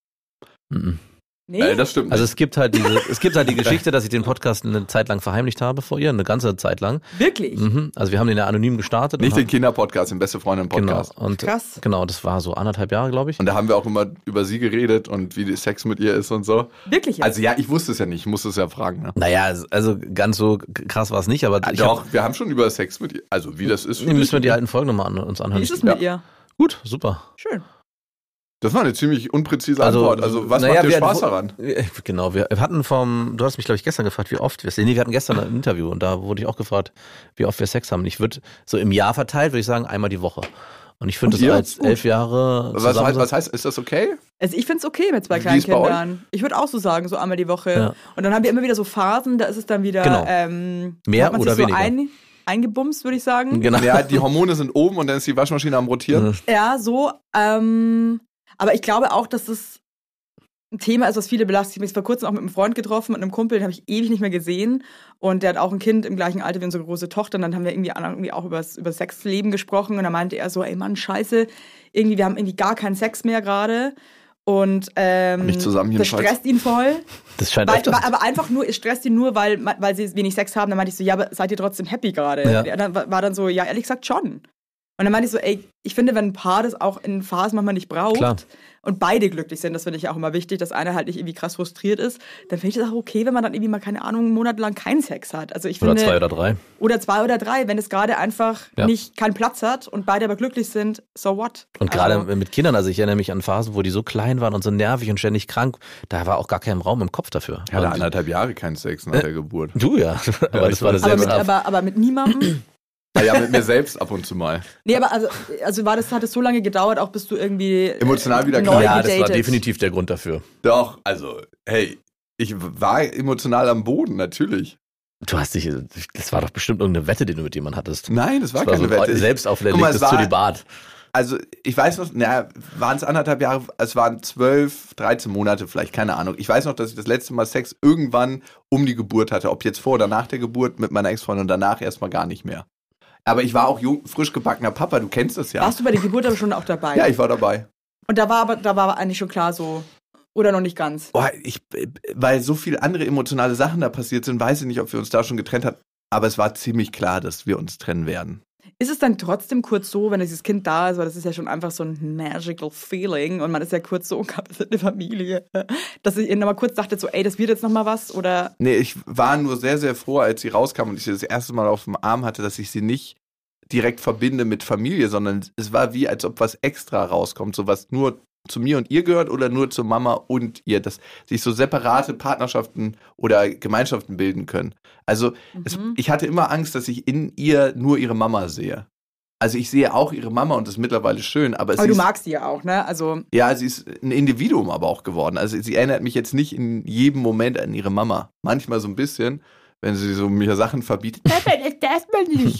Mhm. Nee? Das stimmt Also nicht. es gibt halt die Geschichte, dass ich den Podcast eine Zeit lang verheimlicht habe vor ihr, eine ganze Zeit lang. Wirklich? Mhm. Also wir haben den ja anonym gestartet. Nicht und den Kinderpodcast, den Beste Freundin-Podcast. Genau. Und Krass. genau, das war so 1,5 Jahre, glaube ich. Und da haben wir auch immer über sie geredet und wie Sex mit ihr ist und so. Wirklich jetzt? Also ja, ich wusste es ja nicht, ich musste es ja fragen. Ne? Naja, also ganz so krass war es nicht, aber ich Doch, wir haben schon über Sex mit ihr, also wie das ist. für müssen wir die dich. alten Folgen nochmal uns anhören. Wie ist es mit ihr? Gut, super. Schön. Das war eine ziemlich unpräzise Antwort. Also was macht dir Spaß daran? Genau, wir hatten du hast mich, glaube ich, gestern gefragt, wie oft wir hatten gestern ein Interview und da wurde ich auch gefragt, wie oft wir Sex haben. Ich würde so im Jahr verteilt, würde ich sagen, einmal die Woche. Und ich finde Und das ihr? als 11 Jahre Was heißt, ist das okay? Also ich find's okay mit 2 Wie kleinen ist bei euch? Kindern. Ich würde auch so sagen, so einmal die Woche. Ja. Und dann haben wir immer wieder so Phasen, da ist es dann wieder Genau. Mehr hat man oder sich weniger. eingebumst, würde ich sagen. Genau. Ja, die Hormone sind oben und dann ist die Waschmaschine am Rotieren. Ja, so. Aber ich glaube auch, dass das ein Thema ist, was viele belastet. Ich habe mich vor kurzem auch mit einem Freund getroffen, mit einem Kumpel, den habe ich ewig nicht mehr gesehen. Und der hat auch ein Kind im gleichen Alter wie unsere große Tochter. Und dann haben wir irgendwie auch über Sexleben gesprochen. Und dann meinte er so, ey Mann, scheiße, wir haben irgendwie gar keinen Sex mehr gerade. Und Nicht zusammen das jedenfalls. stresst ihn voll. Das scheint Weil, öfters. aber einfach nur, es stresst ihn nur, weil sie wenig Sex haben. Dann meinte ich so, ja, aber seid ihr trotzdem happy gerade? Ja. Ja, dann war dann so, ja, ehrlich gesagt schon. Und dann meinte ich so, ey, ich finde, wenn ein Paar das auch in Phasen manchmal nicht braucht Klar. und beide glücklich sind, das finde ich auch immer wichtig, dass einer halt nicht irgendwie krass frustriert ist, dann finde ich das auch okay, wenn man dann irgendwie mal, keine Ahnung, monatelang keinen Sex hat. Also ich Oder finde, 2 oder 3. Oder 2 oder 3, wenn es gerade einfach Ja. nicht keinen Platz hat und beide aber glücklich sind, so what? Und gerade Also, mit Kindern, also ich erinnere mich an Phasen, wo die so klein waren und so nervig und ständig krank, da war auch gar kein Raum im Kopf dafür. Ich hatte Und 1,5 Jahre keinen Sex nach der Geburt. du ja, aber das war das aber, selbst. aber mit niemandem? Ja, mit mir selbst ab und zu mal. Nee, aber also hat es so lange gedauert, auch bis du irgendwie Emotional wieder neu klar. Ja, das war gedatet. definitiv der Grund dafür. Doch, also, hey, ich war emotional am Boden, natürlich. Du hast dich, das war doch bestimmt irgendeine Wette, die du mit jemandem hattest. Nein, das war Das war keine so Wette. selbst Guck mal, auferlegtes es war- Zölibat. Also, ich weiß noch, waren es 1,5 Jahre, es waren 12, 13 Monate vielleicht, keine Ahnung. Ich weiß noch, dass ich das letzte Mal Sex irgendwann um die Geburt hatte, ob jetzt vor oder nach der Geburt mit meiner Ex-Freundin und danach erstmal gar nicht mehr. Aber ich war auch frisch gebackener Papa, du kennst das ja. Warst du bei der Geburt aber schon auch dabei? Ja, ich war dabei. Und da war eigentlich schon klar so, oder noch nicht ganz? Boah, weil so viele andere emotionale Sachen da passiert sind, weiß ich nicht, ob wir uns da schon getrennt haben. Aber es war ziemlich klar, dass wir uns trennen werden. Ist es dann trotzdem kurz so, wenn dieses Kind da ist, weil das ist ja schon einfach so ein magical feeling und man ist ja kurz so, wir sind eine Familie, dass ich nochmal kurz dachte so, ey, das wird jetzt nochmal was oder? Nee, ich war nur sehr, sehr froh, als sie rauskam und ich sie das erste Mal auf dem Arm hatte, dass ich sie nicht direkt verbinde mit Familie, sondern es war wie, als ob was extra rauskommt, so was nur zu mir und ihr gehört oder nur zu Mama und ihr, dass sich so separate Partnerschaften oder Gemeinschaften bilden können. Also ich hatte immer Angst, dass ich in ihr nur ihre Mama sehe. Also ich sehe auch ihre Mama und das ist mittlerweile schön, aber Aber du magst die ja auch, ne? Also ja, sie ist ein Individuum aber auch geworden. Also sie erinnert mich jetzt nicht in jedem Moment an ihre Mama. Manchmal so ein bisschen, wenn sie so mir Sachen verbietet. Papa, das darf man nicht.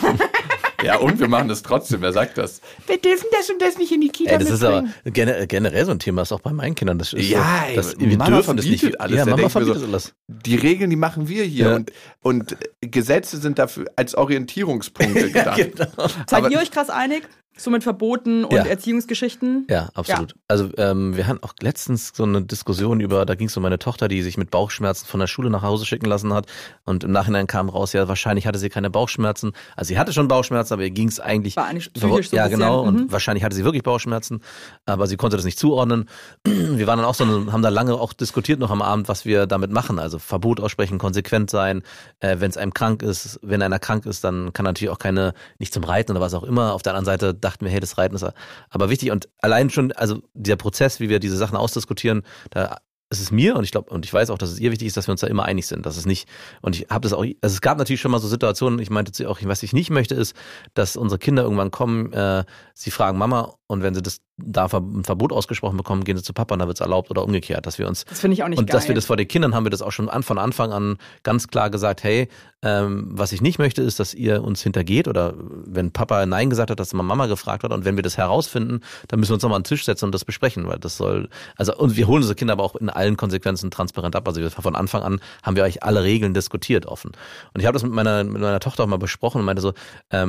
Ja, und wir machen das trotzdem. Wer sagt das? Wir dürfen das und das nicht in die Kita Ey, das ist aber mitbringen. generell so ein Thema, ist auch bei meinen Kindern. Das ist Ja, so, dass ey, wir Mama dürfen das nicht. verbietet alles. Ja, Da Mama denken wir verbietet so, alles. Die Regeln, die machen wir hier. Ja. Und Gesetze sind dafür als Orientierungspunkte gedacht. Genau. seid aber- ihr euch krass einig? So mit Verboten und Ja. Erziehungsgeschichten? Ja, absolut. Also wir hatten auch letztens so eine Diskussion da ging es um meine Tochter, die sich mit Bauchschmerzen von der Schule nach Hause schicken lassen hat und im Nachhinein kam raus, ja, wahrscheinlich hatte sie keine Bauchschmerzen. Also sie hatte schon Bauchschmerzen, aber ihr ging es eigentlich... War eigentlich psychisch so ja, ein bisschen. genau. Und wahrscheinlich hatte sie wirklich Bauchschmerzen, aber sie konnte das nicht zuordnen. Wir waren dann auch haben da lange auch diskutiert noch am Abend, was wir damit machen. Also Verbot aussprechen, konsequent sein. Wenn es einem wenn einer krank ist, dann kann natürlich auch nicht zum Reiten oder was auch immer. Auf der anderen Seite dachten wir, hey, das Reiten ist aber wichtig und allein schon, also dieser Prozess, wie wir diese Sachen ausdiskutieren, da ist es mir und ich weiß auch, dass es ihr wichtig ist, dass wir uns da immer einig sind, dass es nicht, und ich habe das auch, also es gab natürlich schon mal so Situationen, ich meinte zu ihr auch, was ich nicht möchte ist, dass unsere Kinder irgendwann kommen, sie fragen Mama, und wenn sie ein Verbot ausgesprochen bekommen, gehen sie zu Papa und dann wird es erlaubt oder umgekehrt, dass wir uns Das finde ich auch nicht und geil. dass wir das vor den Kindern haben wir das auch schon von Anfang an ganz klar gesagt, hey, was ich nicht möchte, ist, dass ihr uns hintergeht oder wenn Papa Nein gesagt hat, dass mal Mama gefragt hat und wenn wir das herausfinden, dann müssen wir uns nochmal an den Tisch setzen und das besprechen, weil das soll, und wir holen unsere Kinder aber auch in allen Konsequenzen transparent ab, also von Anfang an haben wir euch alle Regeln diskutiert offen. Und ich habe das mit meiner Tochter auch mal besprochen und meinte so,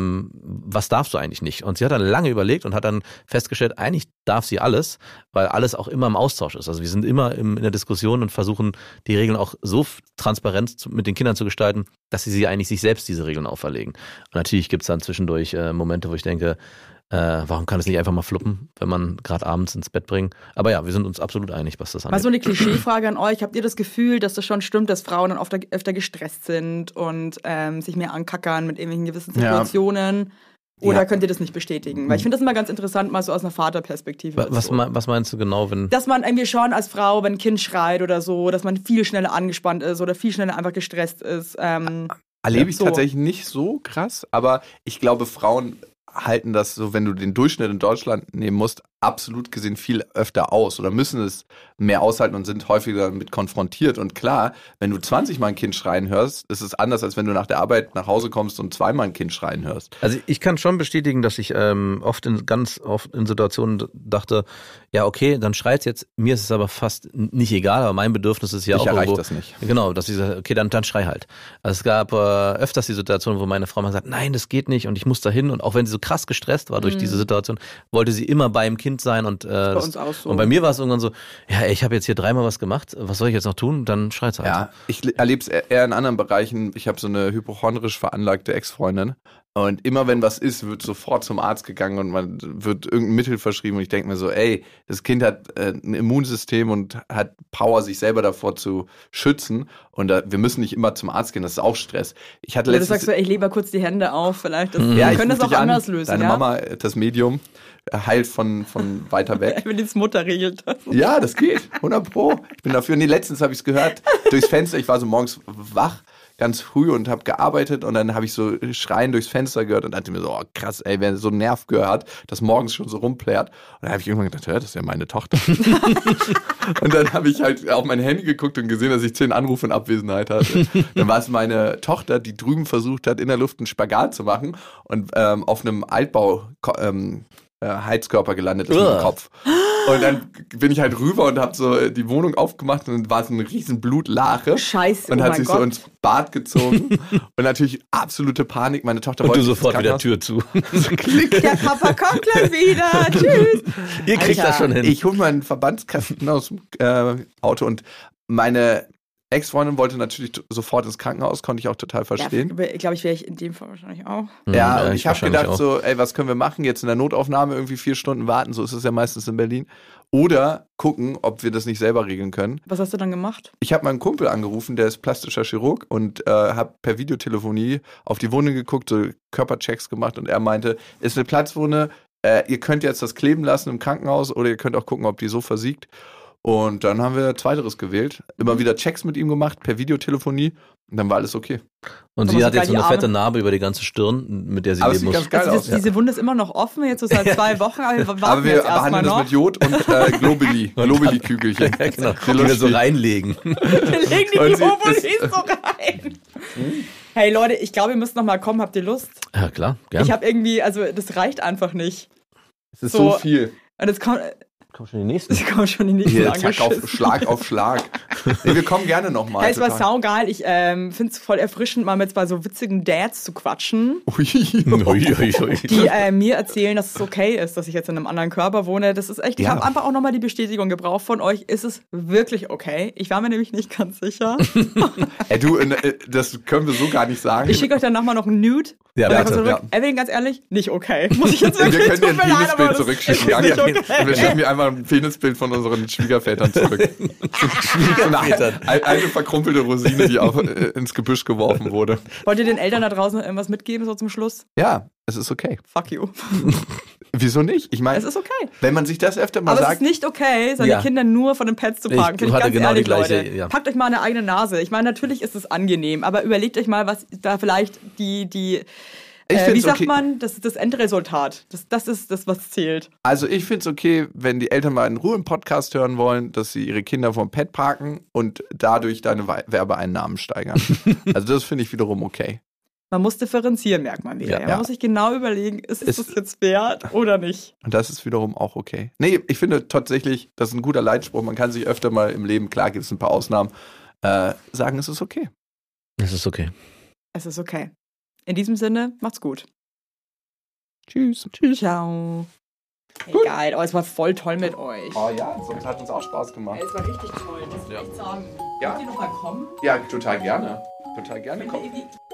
was darfst du eigentlich nicht? Und sie hat dann lange überlegt und hat dann festgestellt, eigentlich darf sie alles, weil alles auch immer im Austausch ist. Also wir sind immer in der Diskussion und versuchen, die Regeln auch so transparent mit den Kindern zu gestalten, dass sie eigentlich sich selbst diese Regeln auferlegen. Und natürlich gibt es dann zwischendurch Momente, wo ich denke, warum kann es nicht einfach mal fluppen, wenn man gerade abends ins Bett bringt? Aber ja, wir sind uns absolut einig, was das angeht. Mal so eine Klischeefrage an euch. Habt ihr das Gefühl, dass das schon stimmt, dass Frauen dann öfter gestresst sind und sich mehr ankackern mit irgendwelchen gewissen Situationen? Oder könnt ihr das nicht bestätigen? Weil ich finde das immer ganz interessant, mal so aus einer Vaterperspektive. Was meinst du genau, wenn... Dass man irgendwie schon als Frau, wenn ein Kind schreit oder so, dass man viel schneller angespannt ist oder viel schneller einfach gestresst ist. Erlebe ich tatsächlich nicht so krass, aber ich glaube, Frauen halten das so, wenn du den Durchschnitt in Deutschland nehmen musst, absolut gesehen viel öfter aus oder müssen es mehr aushalten und sind häufiger damit konfrontiert. Und klar, wenn du 20 Mal ein Kind schreien hörst, ist es anders, als wenn du nach der Arbeit nach Hause kommst und 2-mal ein Kind schreien hörst. Also ich kann schon bestätigen, dass ich ganz oft in Situationen dachte, ja okay, dann schreit's jetzt, mir ist es aber fast nicht egal, aber mein Bedürfnis ist ja auch irgendwo... Ich erreiche das nicht. Genau, dass ich sage, okay, dann schrei halt. Also es gab öfters die Situation, wo meine Frau mal gesagt, nein, das geht nicht und ich muss da hin und auch wenn sie so krass gestresst war durch diese Situation, wollte sie immer beim Kind sein und bei uns auch so. Und bei mir war es irgendwann so, ja, ich habe jetzt hier 3-mal was gemacht, was soll ich jetzt noch tun? Dann schreit's halt. Ja, ich erlebe es eher in anderen Bereichen. Ich habe so eine hypochondrisch veranlagte Ex-Freundin und immer wenn was ist, wird sofort zum Arzt gegangen und man wird irgendein Mittel verschrieben und ich denke mir so, ey, das Kind hat ein Immunsystem und hat Power, sich selber davor zu schützen und wir müssen nicht immer zum Arzt gehen, das ist auch Stress. Ich hatte du sagst so, ich lege mal kurz die Hände auf, vielleicht. Wir können das auch anders lösen. Deine Mama, das Medium, heilt von weiter weg. Wenn die Mutter regelt das. Ja, das geht, 100%. Ich bin dafür. Nee, letztens habe ich es gehört, durchs Fenster, ich war so morgens wach, ganz früh und habe gearbeitet und dann habe ich so Schreien durchs Fenster gehört und dachte mir so, oh krass, ey, wer so ein Nervgehör hat, das morgens schon so rumplärt. Und dann habe ich irgendwann gedacht, das ist ja meine Tochter. Und dann habe ich halt auf mein Handy geguckt und gesehen, dass ich 10 Anrufe in Abwesenheit hatte. Dann war es meine Tochter, die drüben versucht hat, in der Luft einen Spagat zu machen und auf einem Altbau Heizkörper gelandet ist im Kopf. Und dann bin ich halt rüber und habe so die Wohnung aufgemacht und dann war es eine riesen Blutlache. Scheiße, und hat sich so ins Bad gezogen. Und natürlich absolute Panik. Meine Tochter wollte... Und du sofort wieder Tür zu. So klick. Der Papa kommt gleich wieder. Tschüss. Ihr kriegt das schon hin. Ich hole meinen Verbandskasten aus dem Auto und meine Ex-Freundin wollte natürlich sofort ins Krankenhaus, konnte ich auch total verstehen. Ja, glaube ich, wäre ich in dem Fall wahrscheinlich auch. Ja, und ich habe gedacht so, ey, was können wir machen? Jetzt in der Notaufnahme irgendwie 4 Stunden warten, so ist es ja meistens in Berlin. Oder gucken, ob wir das nicht selber regeln können. Was hast du dann gemacht? Ich habe meinen Kumpel angerufen, der ist plastischer Chirurg und habe per Videotelefonie auf die Wunde geguckt, so Körperchecks gemacht und er meinte, ist eine Platzwunde, ihr könnt jetzt das kleben lassen im Krankenhaus oder ihr könnt auch gucken, ob die so versiegt. Und dann haben wir Zweiteres gewählt. Immer wieder Checks mit ihm gemacht, per Videotelefonie. Und dann war alles okay. Und sie hat jetzt so eine fette Narbe über die ganze Stirn, mit der sie aber leben muss. Ganz geil aus. Diese Wunde ist immer noch offen, jetzt so seit 2 Wochen. Aber wir behandeln das mit Jod und Globuli-Kügelchen. Ja, genau. Die wir so reinlegen. Wir legen die Globulis so rein. Hey Leute, ich glaube, ihr müsst noch mal kommen. Habt ihr Lust? Ja, klar, gerne. Ich habe irgendwie, also das reicht einfach nicht. Es ist so viel. Und es kommt... Kommen schon die nächsten. Hier, zack, Schlag auf Schlag. Nee, wir kommen gerne nochmal. Hey, es war saugeil. Ich finde es voll erfrischend, mal mit 2 so witzigen Dads zu quatschen. Die mir erzählen, dass es okay ist, dass ich jetzt in einem anderen Körper wohne. Das ist echt, ich habe einfach auch nochmal die Bestätigung gebraucht von euch. Ist es wirklich okay? Ich war mir nämlich nicht ganz sicher. Ey, du, das können wir so gar nicht sagen. Ich schicke euch dann nochmal noch ein Nude. Ja, bitte. Ja. Evelyn, ganz ehrlich, nicht okay. Muss ich jetzt wirklich wir können dir ein Penisbild zurückschicken. Ja, okay. Wir schicken mir einfach ein Penisbild von unseren Schwiegervätern zurück. Eine alte verkrumpelte Rosine, die auch ins Gebüsch geworfen wurde. Wollt ihr den Eltern da draußen noch irgendwas mitgeben, so zum Schluss? Ja, es ist okay. Fuck you. Wieso nicht? Ich meine, es ist okay. Wenn man sich das öfter mal aber sagt. Aber es ist nicht okay, seine Kinder nur von den Pets zu parken. Finde ich ganz genau ehrlich, die gleiche, Leute. ja. Packt euch mal eine eigene Nase. Ich meine, natürlich ist es angenehm, aber überlegt euch mal, was da vielleicht die Ich Wie find's sagt okay. man, das ist das Endresultat. Das ist das, was zählt. Also ich finde es okay, wenn die Eltern mal in Ruhe einen Podcast hören wollen, dass sie ihre Kinder vom Pad parken und dadurch deine Werbeeinnahmen steigern. Also das finde ich wiederum okay. Man muss differenzieren, merkt man wieder. Ja. Man muss sich genau überlegen, ist es das jetzt wert oder nicht? Und das ist wiederum auch okay. Nee, ich finde tatsächlich, das ist ein guter Leitspruch. Man kann sich öfter mal im Leben, klar gibt es ein paar Ausnahmen, sagen, es ist okay. Es ist okay. Es ist okay. In diesem Sinne, macht's gut. Tschüss. Ciao. Hey, geil, es war voll toll mit euch. Oh ja, das hat uns auch Spaß gemacht. Es war richtig toll, das muss ich echt sagen. Ja. Könnt ihr noch mal kommen? Ja, total gerne. Total gerne. Wenn Komm. ihr irgendwie